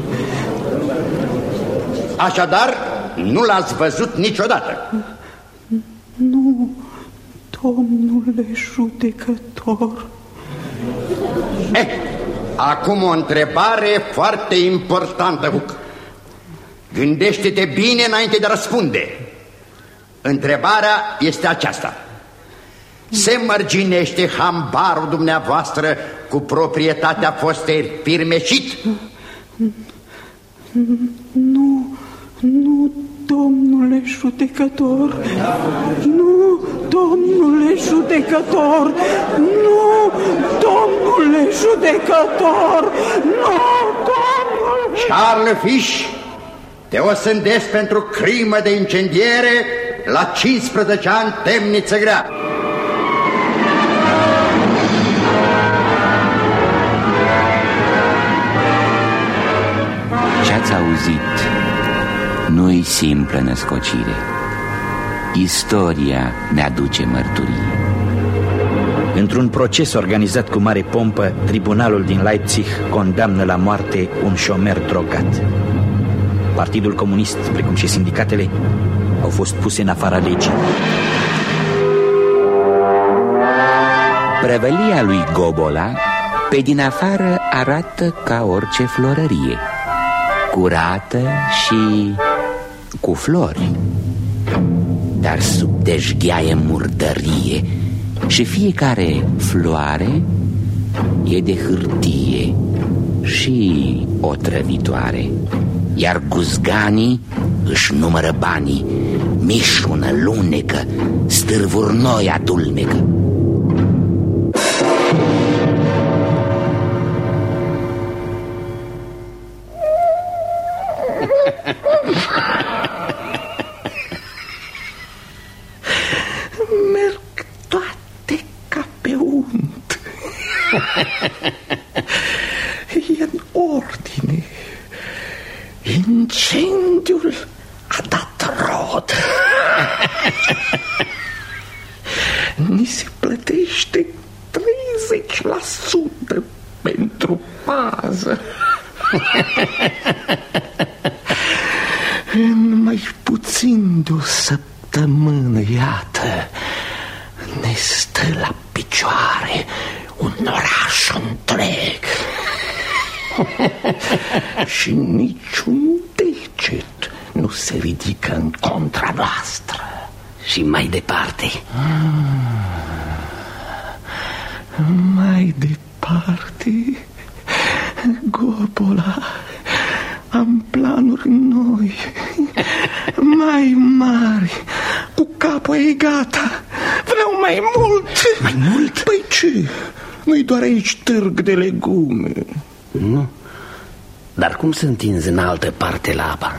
Speaker 3: Așadar, nu l-ați văzut niciodată?
Speaker 20: Nu, domnule judecător.
Speaker 3: Acum o întrebare foarte importantă, Huc. Gândește-te bine înainte de a răspunde. Întrebarea este aceasta: se mărginește hambarul dumneavoastră cu proprietatea fostei firme Șit?
Speaker 20: Nu, nu, domnule judecător. Nu, domnule judecător. Nu, domnule judecător. Nu, domnule...
Speaker 3: Charles Fish, te osândesc pentru crimă de incendiere la 15 ani temniță grea.
Speaker 1: Ce-ați auzit nu-i simplă născocire. Istoria ne aduce mărturie.
Speaker 13: Într-un proces organizat cu mare pompă, tribunalul din Leipzig condamnă la moarte un șomer drogat. Partidul Comunist, precum și sindicatele, au fost puse în afara legii.
Speaker 1: Prăvălia lui Gobola pe din afară arată ca orice florărie, curată și cu flori, dar sub deșgheaie murdărie. Și fiecare floare e de hârtie și otrăvitoare. Iar guzganii își numără banii, mișună, lunecă, stârvuri noi adulmecă.
Speaker 5: Merg toate ca pe unt. E în ordine. Incendiul a dat rod. Ni se plătește 30% pentru pază. În mai puțin de o săptămână, iată, ne stă la picioare un oraș întreg. Și niciun deget nu se ridică în contra noastră.
Speaker 11: Și mai departe?
Speaker 5: Mai departe, Gobola, am planuri noi, mai mari. Cu capul e gata. Vreau mai mult.
Speaker 11: Mai mult?
Speaker 5: Păi ce? Nu-i doar aici târg de legume.
Speaker 11: Nu. Dar cum să întinzi în altă parte laba?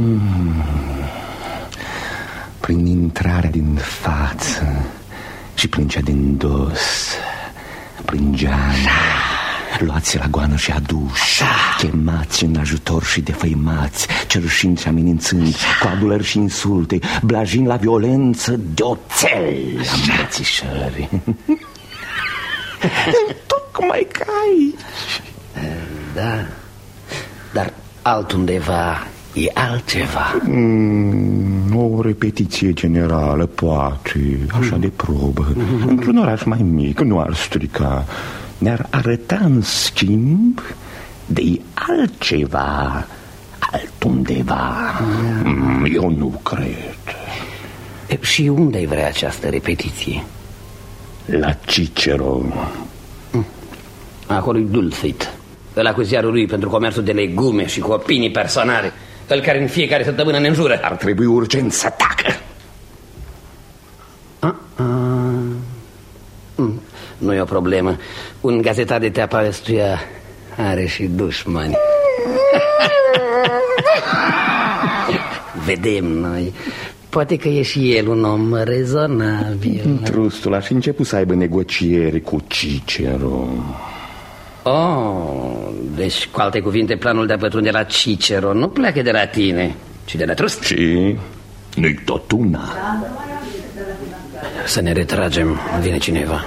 Speaker 5: Prin intrarea din față și prin cea din dos, prin geană. Luați la goană și aduși, chemați în ajutor și defăimați, cerșind și amenințând, cu adulări și insulte, blajind la violență de oțel la îmbrățișări. Tocmai ca aici.
Speaker 11: Da, dar altundeva e altceva.
Speaker 5: O repetiție generală poate, așa de probă, într-un oraș mai mic, nu ar strica. Ne-ar arăta, în schimb, de altceva, altundeva. Eu nu cred.
Speaker 11: Și unde-i vrea această repetiție?
Speaker 5: La Cicero.
Speaker 11: Acolo-i Dulcit, ăla cu ziarul lui pentru comerțul de legume și cu opinii personale, îl care în fiecare săptămână ne înjură.
Speaker 5: Ar trebui urgent să tacă.
Speaker 11: Nu e o problemă. Un gazetar de teapa ăstuia are și dușmani. Vedem noi. Poate că e și el un om rezonabil.
Speaker 5: Trustul ar fi început să aibă negocieri cu Cicero.
Speaker 11: Oh, deci, cu alte cuvinte, planul de a pătrunde la Cicero nu pleacă de la tine, ci de la Trust.
Speaker 5: Și nu-i tot una.
Speaker 11: Să ne retragem, vine cineva.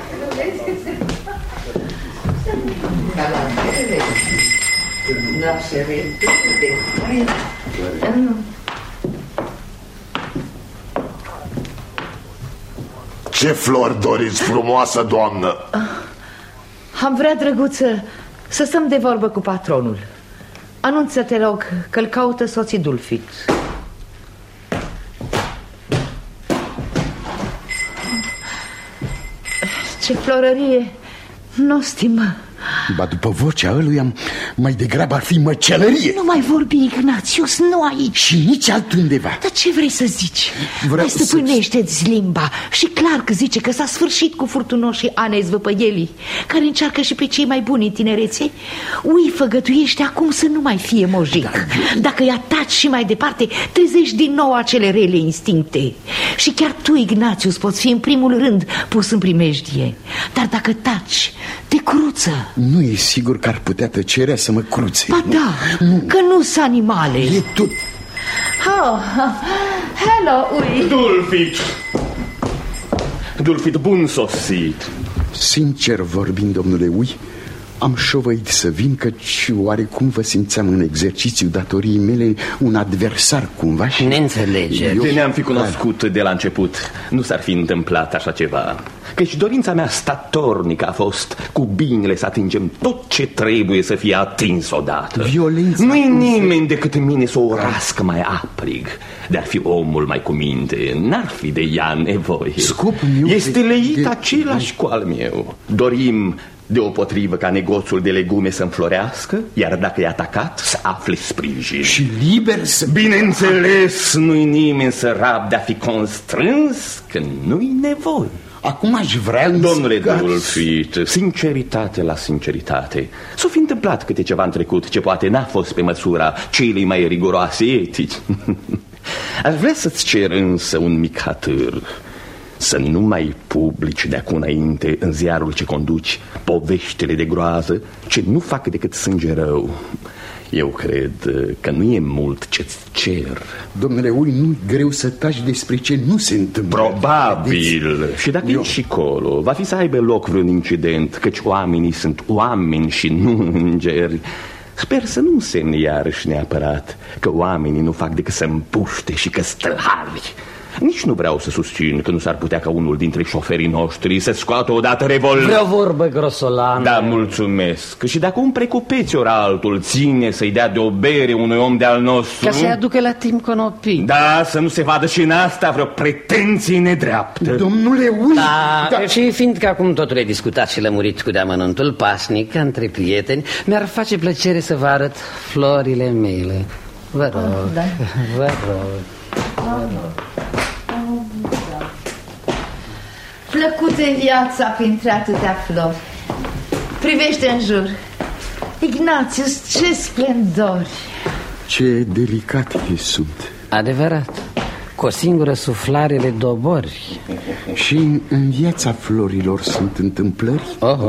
Speaker 19: Ce flori doriți, frumoasă doamnă?
Speaker 21: Am vrea, drăguță, să stăm de vorbă cu patronul. Anunță, te rog, că-l caută soții Dulfit. Ce florărie nostimă.
Speaker 22: Ba după vocea ăluia, mai degrabă ar fi măcelărie.
Speaker 21: Nu mai vorbi, Ignatius, nu aici.
Speaker 22: Și nici altundeva.
Speaker 21: Dar ce vrei să zici? Mai stăpânește-ți limba. Și clar că zice că s-a sfârșit cu furtunoșii Anes văpăielii, care încearcă și pe cei mai buni în tinerețe. Ui, făgătuiește acum să nu mai fie mojic. Dacă îi ataci și mai departe, trezești din nou acele rele instincte. Și chiar tu, Ignatius, poți fi în primul rând pus în primejdie. Dar dacă taci, te cruță.
Speaker 22: Nu e sigur că ar putea tăcerea să mă cruțe.
Speaker 21: Ba da, că nu sunt animale.
Speaker 22: E tot.
Speaker 21: Oh, hello, Ui.
Speaker 7: Dulfit, bun sosit.
Speaker 22: Sincer vorbind, domnule Ui, am șovăit să vin, căci oarecum vă simțeam în exercițiu datoriei mele un adversar cumva și...
Speaker 11: Neînțelegeri.
Speaker 7: De ne-am fi cunoscut de la început, nu s-ar fi întâmplat așa ceva. Căci dorința mea statornică a fost cu binele să atingem tot ce trebuie să fie atins odată.
Speaker 22: Violența...
Speaker 7: Nu-i nimeni decât mine să o rască mai aprig. De-ar fi omul mai cu minte, n-ar fi de ea nevoie.
Speaker 22: Scopul meu
Speaker 7: este leit același cu al meu. Dorim deopotrivă ca negoțul de legume să înflorească, iar dacă e atacat, să afle sprijin.
Speaker 22: Și liber să...
Speaker 7: Bineînțeles, nu-i nimeni sărab de a fi constrâns când nu-i nevoie.
Speaker 22: Acum aș vrea...
Speaker 7: Domnule Dulfit, sinceritate la sinceritate. S-o fi întâmplat câte ceva în trecut ce poate n-a fost pe măsura celei mai riguroase etici. Aș vrea să-ți cer însă un mic hatâr. Să nu mai publici de acum înainte în ziarul ce conduci poveștile de groază ce nu fac decât sânge rău. Eu cred că nu e mult ce-ți cer.
Speaker 22: Domnule Ui, nu-i greu să taci despre ce nu se întâmplă.
Speaker 7: Probabil. Și dacă e și colo, va fi să aibă loc vreun incident, căci oamenii sunt oameni și nu îngeri. Sper să nu însemne iarăși neapărat că oamenii nu fac decât să împuște și că stălhari. Nici nu vreau să susțin că nu s-ar putea ca unul dintre șoferii noștri să scoată odată revolver.
Speaker 11: Vreau vorbă grosolană.
Speaker 7: Da, mulțumesc. Și dacă un precupeț ori altul ține să-i dea de o bere unui om de-al nostru...
Speaker 11: Ca să-i aducă la timp conopii.
Speaker 7: Da, să nu se vadă și în asta vreo pretenție nedreaptă.
Speaker 22: Domnule Ui...
Speaker 11: Da, și fiindcă acum totul e discutat și lămurit cu deamănuntul pasnic, între prieteni, mi-ar face plăcere să vă arăt florile mele. Vă rog, vă rog.
Speaker 21: Plăcută viața printre atâtea flori. Privește în jur. Ignatius, ce splendori.
Speaker 22: Ce delicate sunt.
Speaker 11: Adevărat. Cu o singură suflare le dobori.
Speaker 22: Și în viața florilor sunt întâmplări?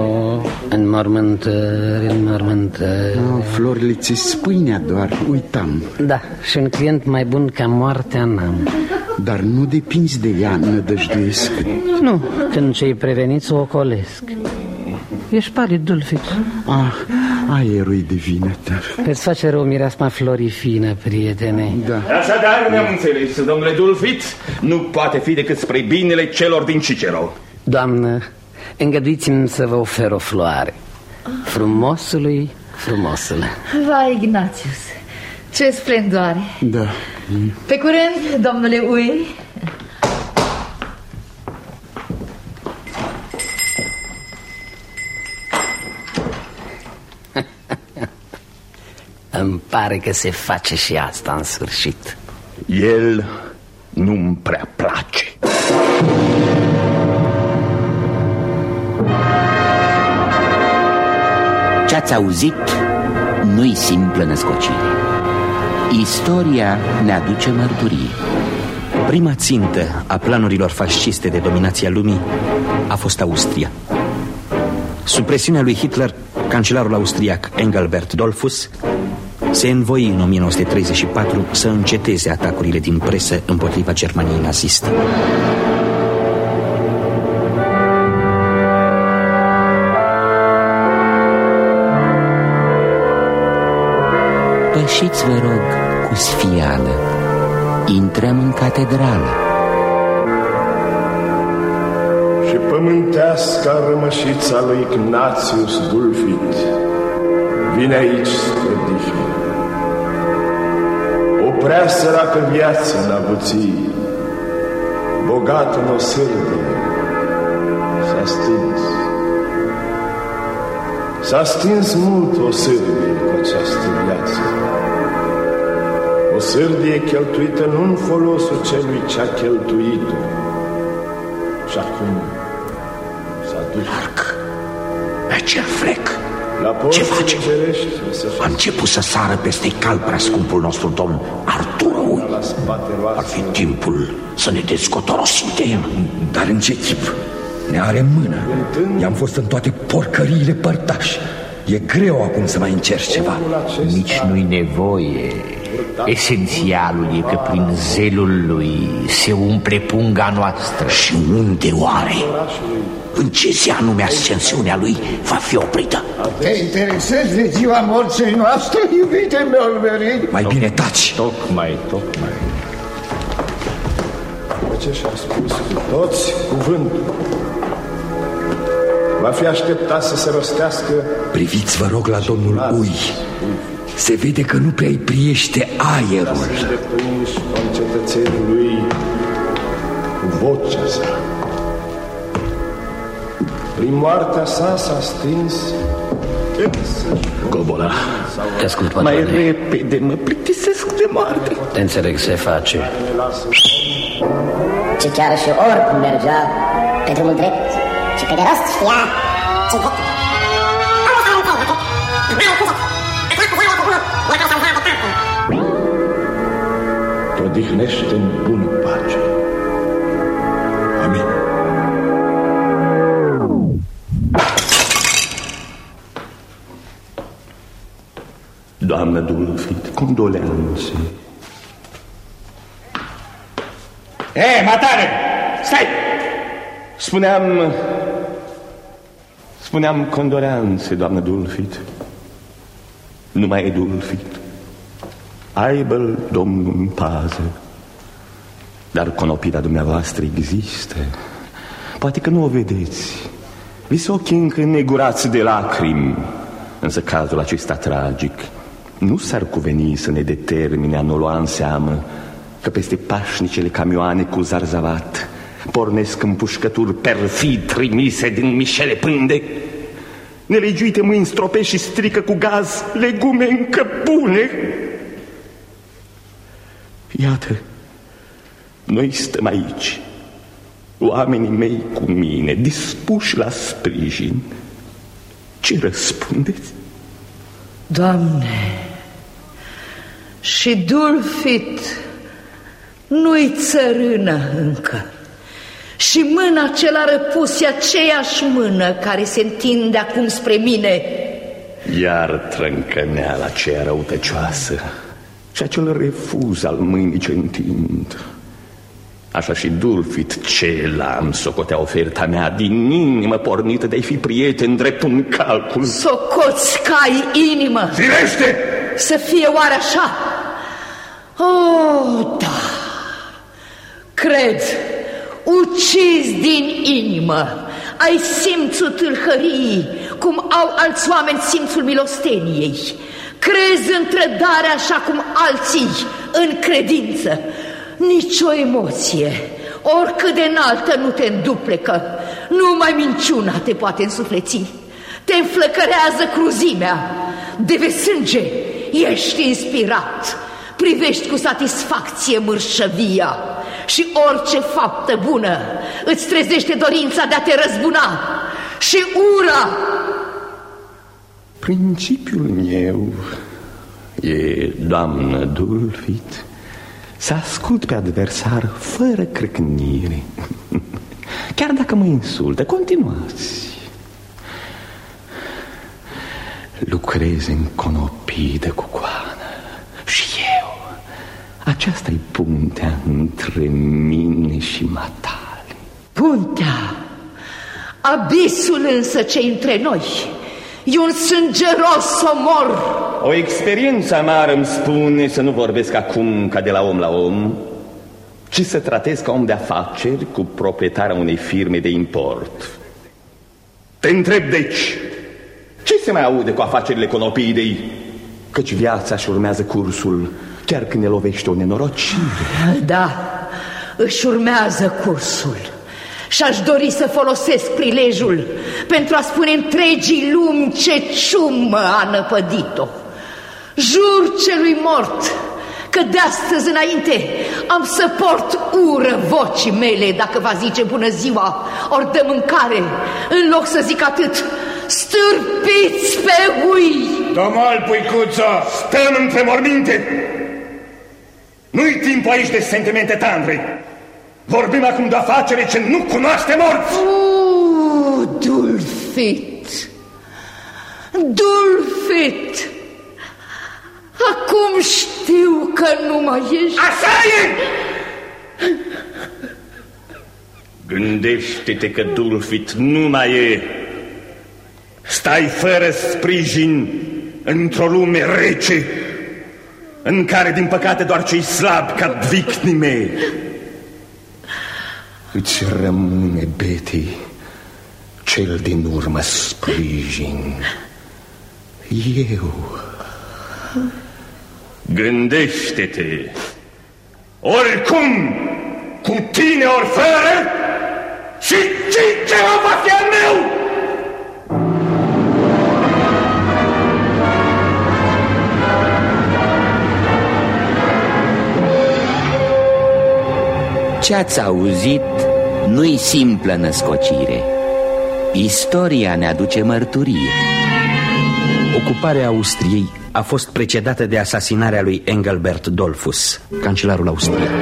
Speaker 11: Înmormântări.
Speaker 22: Florile ți spâinea doar, uitam.
Speaker 11: Da, și un client mai bun ca moartea n-am.
Speaker 22: Dar nu depinzi de ea, nădăjduiesc.
Speaker 11: Nu, când cei preveniți o ocolesc. Ești palid, Dulfit.
Speaker 22: Aerul-i de vină, dar...
Speaker 11: Îți face rău mireasma florii fină, prietene.
Speaker 22: Da.
Speaker 7: Așadar, ne-am înțeles, domnule Dulfit. Nu poate fi decât spre binele celor din Cicero.
Speaker 11: Doamnă, îngăduiți-mi să vă ofer o floare. Frumosului frumosul.
Speaker 21: Vai, Ignatius, ce splendoare.
Speaker 22: Da.
Speaker 21: Pe curând, domnule Ui.
Speaker 11: Îmi pare că se face și asta în sfârșit.
Speaker 7: El nu-mi prea place.
Speaker 1: Ce-ați auzit nu-i simplă născocire. Istoria ne aduce mărturie.
Speaker 13: Prima țintă a planurilor fasciste de dominație a lumii a fost Austria. Sub presiunea lui Hitler, cancelarul austriac Engelbert Dollfuss se învoi în 1934 să înceteze atacurile din presă împotriva Germaniei naziste.
Speaker 1: Pășiți, vă rog, cu sfială. Intrăm în catedrală.
Speaker 9: Și pământească rămășița lui Ignatius Dulfit vine aici spre dihnă. O prea săracă viață în avuții, bogată în o sârdie, s-a stins. S-a stins mult o sârdie cu această viață. O sârdie cheltuită nu în folosul celui ce-a cheltuit-o. Și acum s-a dus.
Speaker 8: Larc, Merger Frec, ce face? A început să sară peste cal prea scumpul nostru domn Arturo. Ar fi timpul să ne descotorosim de el.
Speaker 14: Dar în ce chip? Ne are în mână. I-am fost în toate porcăriile părtași. E greu acum să mai încerci ceva.
Speaker 8: Nici nu-i nevoie. Esențialul e că prin zelul lui se umple punga noastră. Și unde oare? În ce zi anume ascensiunea lui va fi oprită?
Speaker 3: Te interesezi de ziua morții noastre, iubite Melverin?
Speaker 14: Mai bine taci.
Speaker 8: Tocmai.
Speaker 9: După ce și-a spus cu toți cuvântul, va fi așteptat să se rostească.
Speaker 14: Priviți, vă rog, la domnul Ui. Se vede că nu prea-i priește aerul.
Speaker 9: Să îndeplinși concetățenii lui cu vocea sa. Prin moartea sa s-a stins.
Speaker 11: Gobola, te ascult,
Speaker 7: mai repede, mă plictisesc de moarte.
Speaker 11: Te înțeleg, se face.
Speaker 23: Ce chiar și oricum mergea pe drumul drept și pe de rost știa ce drept.
Speaker 9: Te odihnește în bună pace. Amin.
Speaker 7: Doamnă Dulfit, condoleanțe.
Speaker 6: Matare! Stai!
Speaker 7: Spuneam condoleanțe, doamnă Dulfit. Nu mai e Dulfit. Aibă-l Domnul în pază. Dar conopida dumneavoastră există. Poate că nu o vedeți. Vi se ochii încă negurați de lacrimi. Însă cazul acesta tragic nu s-ar cuveni să ne determine a nu lua în seamă că peste pașnicele camioane cu zarzavat pornesc împușcături perfid trimise din mișele pânde. Nelegiuite mâini stropești și strică cu gaz legume încă bune. Iată, noi stăm aici, oamenii mei cu mine, dispuși la sprijin. Ce răspundeți?
Speaker 21: Doamne, și Dulfit nu-i țărână încă. Și mâna ce l-a răpus e aceeași mână care se întinde acum spre mine.
Speaker 7: Iar trâncăneala aceea răutăcioasă și acel refuz al mâinii ce întind. Așa și Dulfit ce l-am socotea oferta mea din inimă pornită de-ai fi prieten drept un calcul.
Speaker 21: Socoți că ai inimă.
Speaker 7: Firește!
Speaker 21: Să fie oare așa? Oh, da. Cred, ucizi din inimă. Ai simțul tâlhăriei, cum au alți oameni simțul milosteniei. Crezi în trădare așa cum alții în credință. Nici o emoție, oricât de înaltă, nu te înduplecă. Numai minciuna te poate însufleți. Te înflăcărează cruzimea. De vesânge ești inspirat. Privești cu satisfacție mărșăvia. Și orice faptă bună îți trezește dorința de a te răzbuna. Și ura
Speaker 5: Principiul meu e, doamnă Dulfit, să ascult pe adversar fără crâcnire. Chiar dacă mă insultă, continuați. Lucrez în conopii de cucoană și eu. Aceasta-i puntea între mine și matale.
Speaker 21: Puntea, abisul însă ce între noi e un sângeros omor.
Speaker 5: O experiență amară îmi spune să nu vorbesc acum ca de la om la om, ci să tratez ca om de afaceri cu proprietarea unei firme de import. Te întreb deci, ce se mai aude cu afacerile Conopidei? Căci viața își urmează cursul chiar când ne lovește o nenorocire.
Speaker 21: Da, își urmează cursul. Și-aș dori să folosesc prilejul pentru a spune întregii lumi ce ciumă a năpădit-o. Jur celui mort că de astăzi înainte am să port ură vocii mele dacă va zice bună ziua ori de mâncare, în loc să zic atât: stârpiți pe ui!
Speaker 4: Domal, puicuță, stăm între morminte. Nu-i timp aici de sentimente tandre. Vorbim acum de afacere ce nu cunoaște morți.
Speaker 21: Dulfit, Dulfit, acum știu că nu mai ești.
Speaker 4: Așa e!
Speaker 5: Gândește-te că Dulfit nu mai e. Stai fără sprijin într-o lume rece, în care, din păcate, doar cei slabi cad victime. Îți rămâne, Betty, cel din urmă sprijin. Eu. Gândește-te. Oricum, cu tine ori fără, și Cicero va fi al meu!
Speaker 1: Ce-ați auzit nu-i simplă născocire. Istoria ne aduce mărturie.
Speaker 13: Ocuparea Austriei a fost precedată de asasinarea lui Engelbert Dollfuss, cancelarul austriac.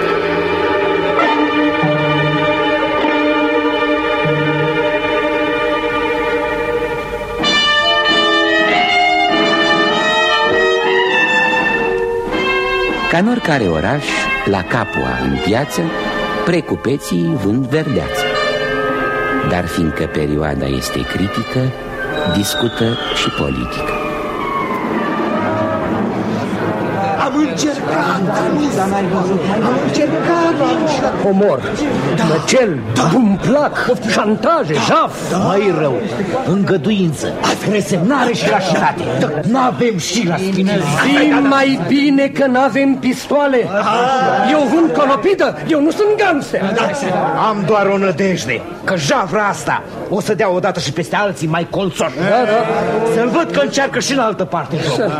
Speaker 1: Ca în oricare oraș, la Capua, în piață, precupeții vând verdeață. Dar fiindcă perioada este critică, discută și politică.
Speaker 10: Am încercat, omor, măcel, bumplac, șantaje, jaf. Mai rău, îngăduință, resemnare și lașitate. N-avem și la spinele. Zi mai bine că n-avem pistoale. Eu vând conopidă, eu nu sunt gangster. Am doar o nădejde, că javra asta o să dea odată și peste alții mai colțoși. Să-l văd că încearcă și în altă parte.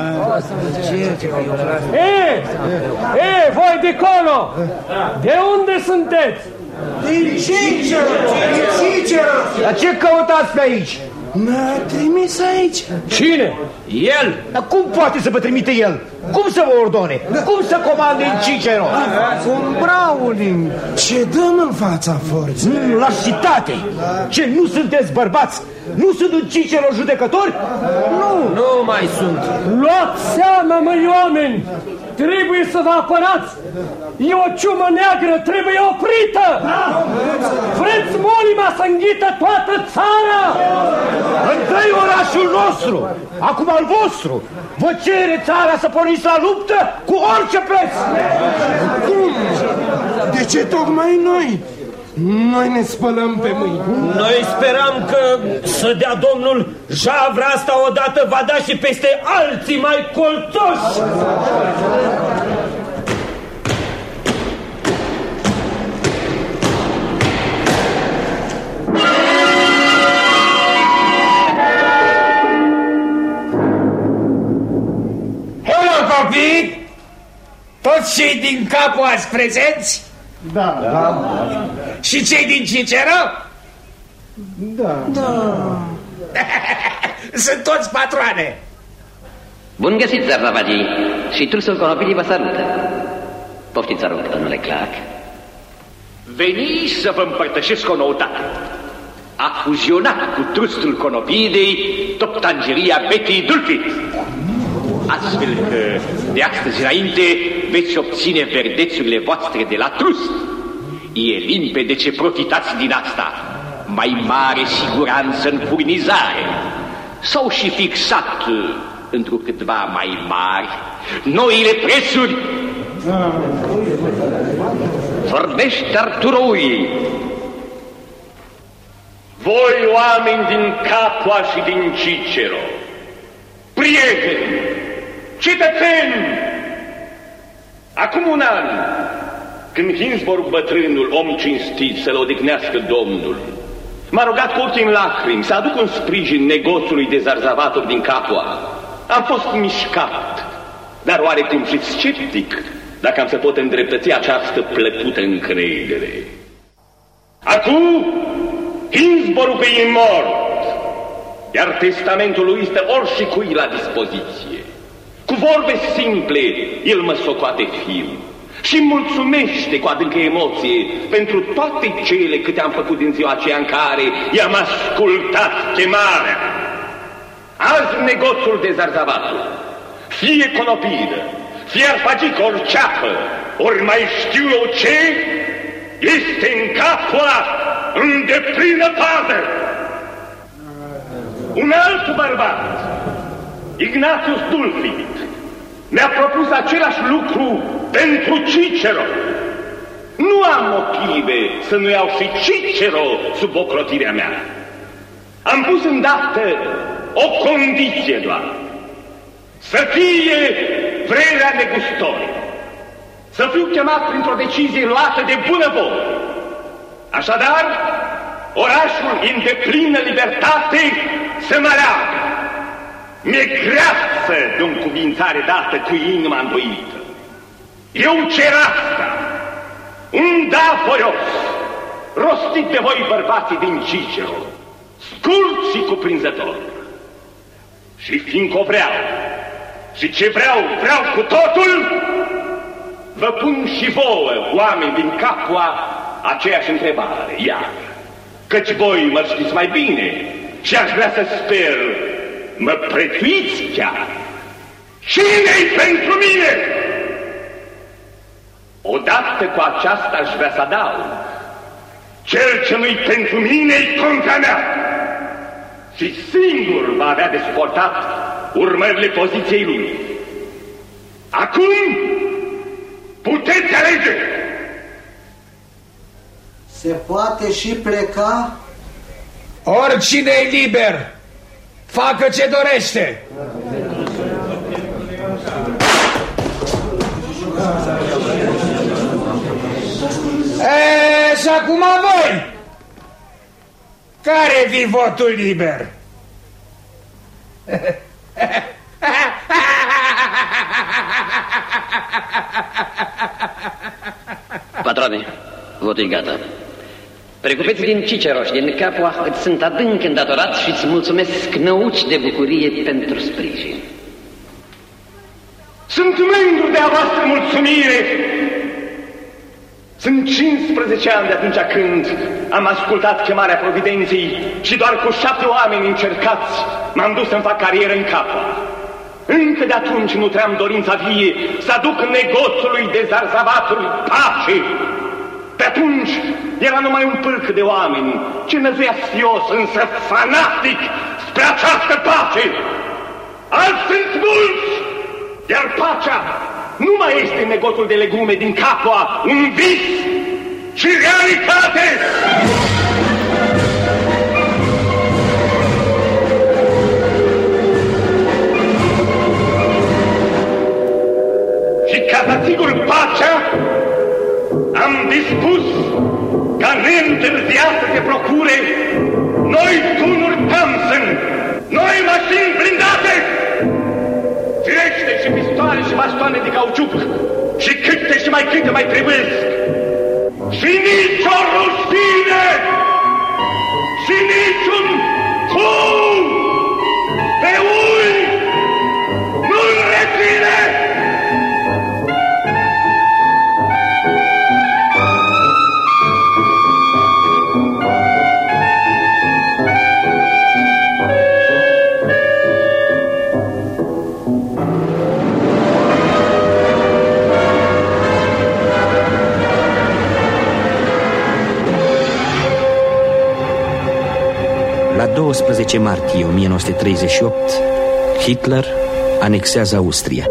Speaker 10: Voi de colo! De unde sunteți? Din Cicero! Dar ce căutați pe aici? M-a trimis aici. Cine? El! Dar cum poate să vă trimite el? Cum să vă ordone? Cum să comande în Cicero? Un Browning. Ce dăm în fața forței? Lașitate! Ce, nu sunteți bărbați? Nu sunt în Cicero judecători? Nu mai sunt. Luați seama, măi oameni! Trebuie să vă apărați! E o ciumă neagră, trebuie oprită! Vreți molima să înghită toată țara? Întâi orașul nostru, acum al vostru! Vă cere țara să porniți la luptă cu orice preț! Cum? De ce tocmai noi? Noi ne spălăm pe mâini. Noi speram că să dea Domnul javra asta odată va da și peste alții mai colțoși.
Speaker 2: Hello, copii! Toți cei din Capua ați prezenți? Da. Și cei din Cicero?
Speaker 10: Da.
Speaker 2: Sunt toți patroane.
Speaker 11: Bun găsit, Zarzavagii, și trusul Conopidii vă salută. Poftiți, rog, domnule Clark.
Speaker 6: Veni să vă împărtășesc o noutate. A fuzionat cu trustul Conopidei toptangeria Betty Dulcet. Astfel că de astăzi înainte veți obține verdețurile voastre de la trust. E limpede ce profitați din asta. Mai mare siguranță în furnizare. S-au și fixat întrucâtva mai mari noile prețuri.
Speaker 11: Vorbește Arturoi.
Speaker 6: Voi, oameni din Capua și din Cicero, prieteni, cetățeni, acum un an, când Hinsborg bătrânul, om cinstit, să-l odihnească Domnul, m-a rugat cu ochii în lacrimi să aduc un sprijin negoțului de zarzavator din Capua. Am fost mișcat, dar oarecum și sceptic, dacă am să pot îndreptăți această plăcută încredere. Acum, Hinsborg e mort, iar testamentul lui stă oricui la dispoziție. Cu vorbe simple, el mă socoate fiu și mulțumește cu adâncă emoție pentru toate cele câte am făcut din ziua aceea în care i-am ascultat chemarea. Azi negoțul de zarzavatul, fie conopidă, fie arpagic, ori ceapă, ori mai știu eu ce, este în Capua în deplină pază. Un alt bărbat, Ignatius Dulcet, mi-a propus același lucru pentru Cicero. Nu am motive să nu iau și Cicero sub ocrotirea mea. Am pus îndată o condiție doar. Să fie vrerea negustorului. Să fiu chemat printr-o decizie luată de bunăvoie. Așadar, orașul în deplină libertate să mă aleagă. Mi-e greață de o încuvințare dată cu inima îndoită. Eu cer asta, un da voios, rostit de voi bărbații din Cicero, scurt și cuprinzător. Și fiindcă o vreau, și ce vreau cu totul, vă pun și vouă, oameni din Capua, aceeași întrebare, iar, căci voi mă știți mai bine și aș vrea să sper, mă prețuiți chiar. Cine-i pentru mine? Odată cu aceasta aș vrea să adaug, cel ce nu-i pentru mine-i contra mea și singur va avea de suportat urmările poziției lui. Acum puteți alege.
Speaker 12: Se poate și pleca?
Speaker 2: Oricine e liber, facă ce dorește. Și acum voi, care-vi votul liber?
Speaker 11: Patrone, votul e gata. Precupeți din Cicero și din Capua îți sunt adânc îndatorat și îți mulțumesc năuci de bucurie pentru sprijin.
Speaker 6: Sunt mândru de a voastră mulțumire. Sunt 15 ani de atunci când am ascultat chemarea Providenței și doar cu 7 oameni încercați m-am dus să-mi fac carieră în Capua. Încă de atunci nu tream dorința vie să aduc negoțului de zarzavatul pace. Pe atunci era numai un pârc de oameni ce năzuia sfios, însă fanatic spre această pace. Alți sunt mulți, iar pacea nu mai este negoțul de legume din Capua, un vis, ci realitate! Și ca să asigur pacea, am dispus ca neîntârziat să se procure noi tunuri Thompson, noi mașini blindate, firește și pistoale și bastoane de cauciuc și câte și mai câte mai trebuiesc. Și nici o rușine și niciun cum!
Speaker 13: 12 martie 1938, Hitler anexează Austria.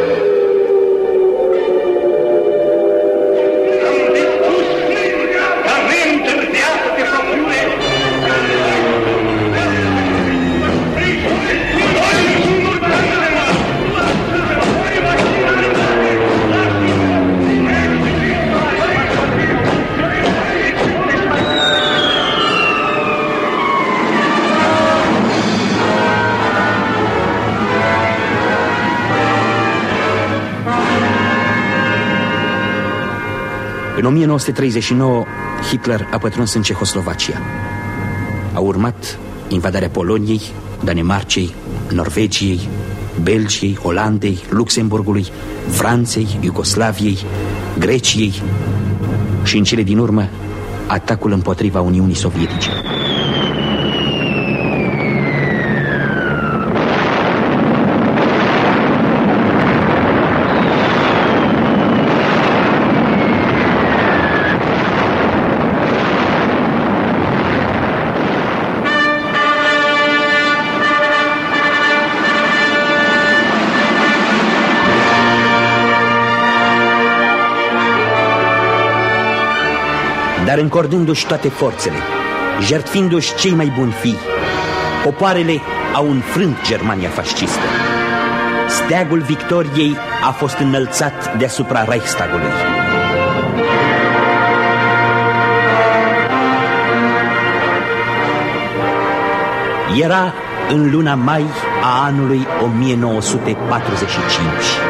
Speaker 13: În 1939, Hitler a pătruns în Cehoslovacia. A urmat invadarea Poloniei, Danemarcei, Norvegiei, Belgiei, Olandei, Luxemburgului, Franței, Iugoslaviei, Greciei și, în cele din urmă, atacul împotriva Uniunii Sovietice. Dar încordându-și toate forțele, jertfindu-și cei mai buni fii, popoarele au înfrânt Germania fascistă. Steagul victoriei a fost înălțat deasupra Reichstagului. Era în luna mai a anului 1945.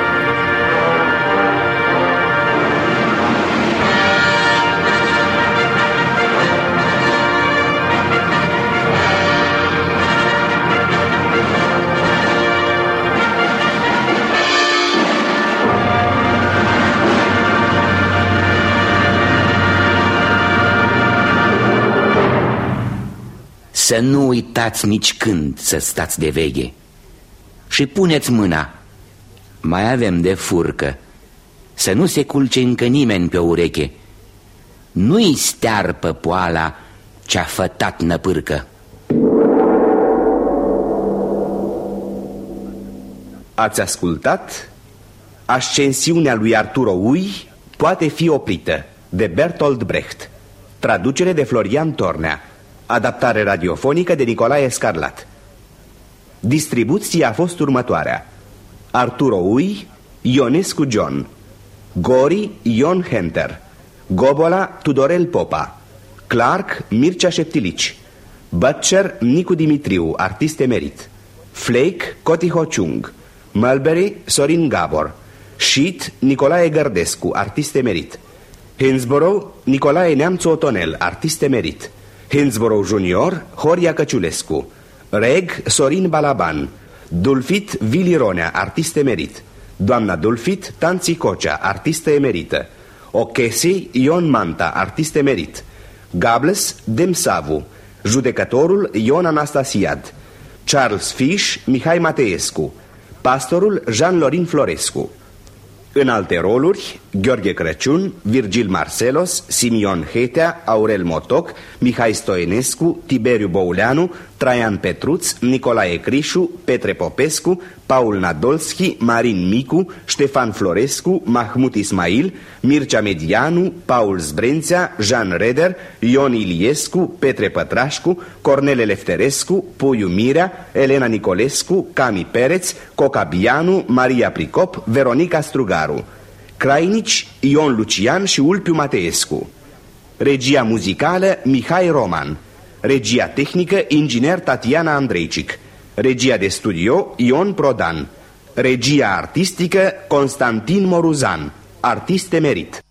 Speaker 1: Să nu uitați nici când să stați de veche. Și puneți mâna. Mai avem de furcă. Să nu se culce încă nimeni pe o ureche. Nu-i stearpă poala ce-a fătat năpârcă.
Speaker 15: Ați ascultat Ascensiunea lui Arturo Ui poate fi oprită, de Bertolt Brecht. Traducere de Florian Tornea. Adaptare radiofonică de Nicolae Scarlat. Distribuția a fost următoarea: Arturo Ui, Ionescu John, Gori, Ion Henter, Gobola, Tudorel Popa, Clark, Mircea Șeptilici, Butcher, Nicu Dimitriu, artist emerit, Flake, Coti Hociung, Mulberry, Sorin Gabor, Sheet, Nicolae Gărdescu, artist emerit, Hinsborough, Nicolae Neamțu Otonel, artist emerit, Hinsborough Junior, Horia Căciulescu, Reg, Sorin Balaban, Dulfit, Vili Ronea, artist emerit, Doamna Dulfit, Tanții Cocea, artistă emerită, Ochesi, Ion Manta, artist emerit, Gables, Demsavu, judecătorul Ion Anastasiad, Charles Fish, Mihai Mateescu, pastorul Jean-Lorin Florescu. În alte roluri, Gheorghe Crăciun, Virgil Marcelos, Simion Hetea, Aurel Motoc, Mihai Stoenescu, Tiberiu Bouleanu, Traian Petruț, Nicolae Crișu, Petre Popescu, Paul Nadolski, Marin Micu, Ștefan Florescu, Mahmut Ismail, Mircea Medianu, Paul Zbrențea, Jean Reder, Ion Iliescu, Petre Pătrașcu, Cornele Lefterescu, Puiu Mirea, Elena Nicolescu, Cami Pereț, Coca Bianu, Maria Pricop, Veronica Strugaru. Crainici, Ion Lucian și Ulpiu Mateescu. Regia muzicală, Mihai Roman. Regia tehnică, inginer Tatiana Andreicic. Regia de studio, Ion Prodan. Regia artistică, Constantin Moruzan, artist emerit.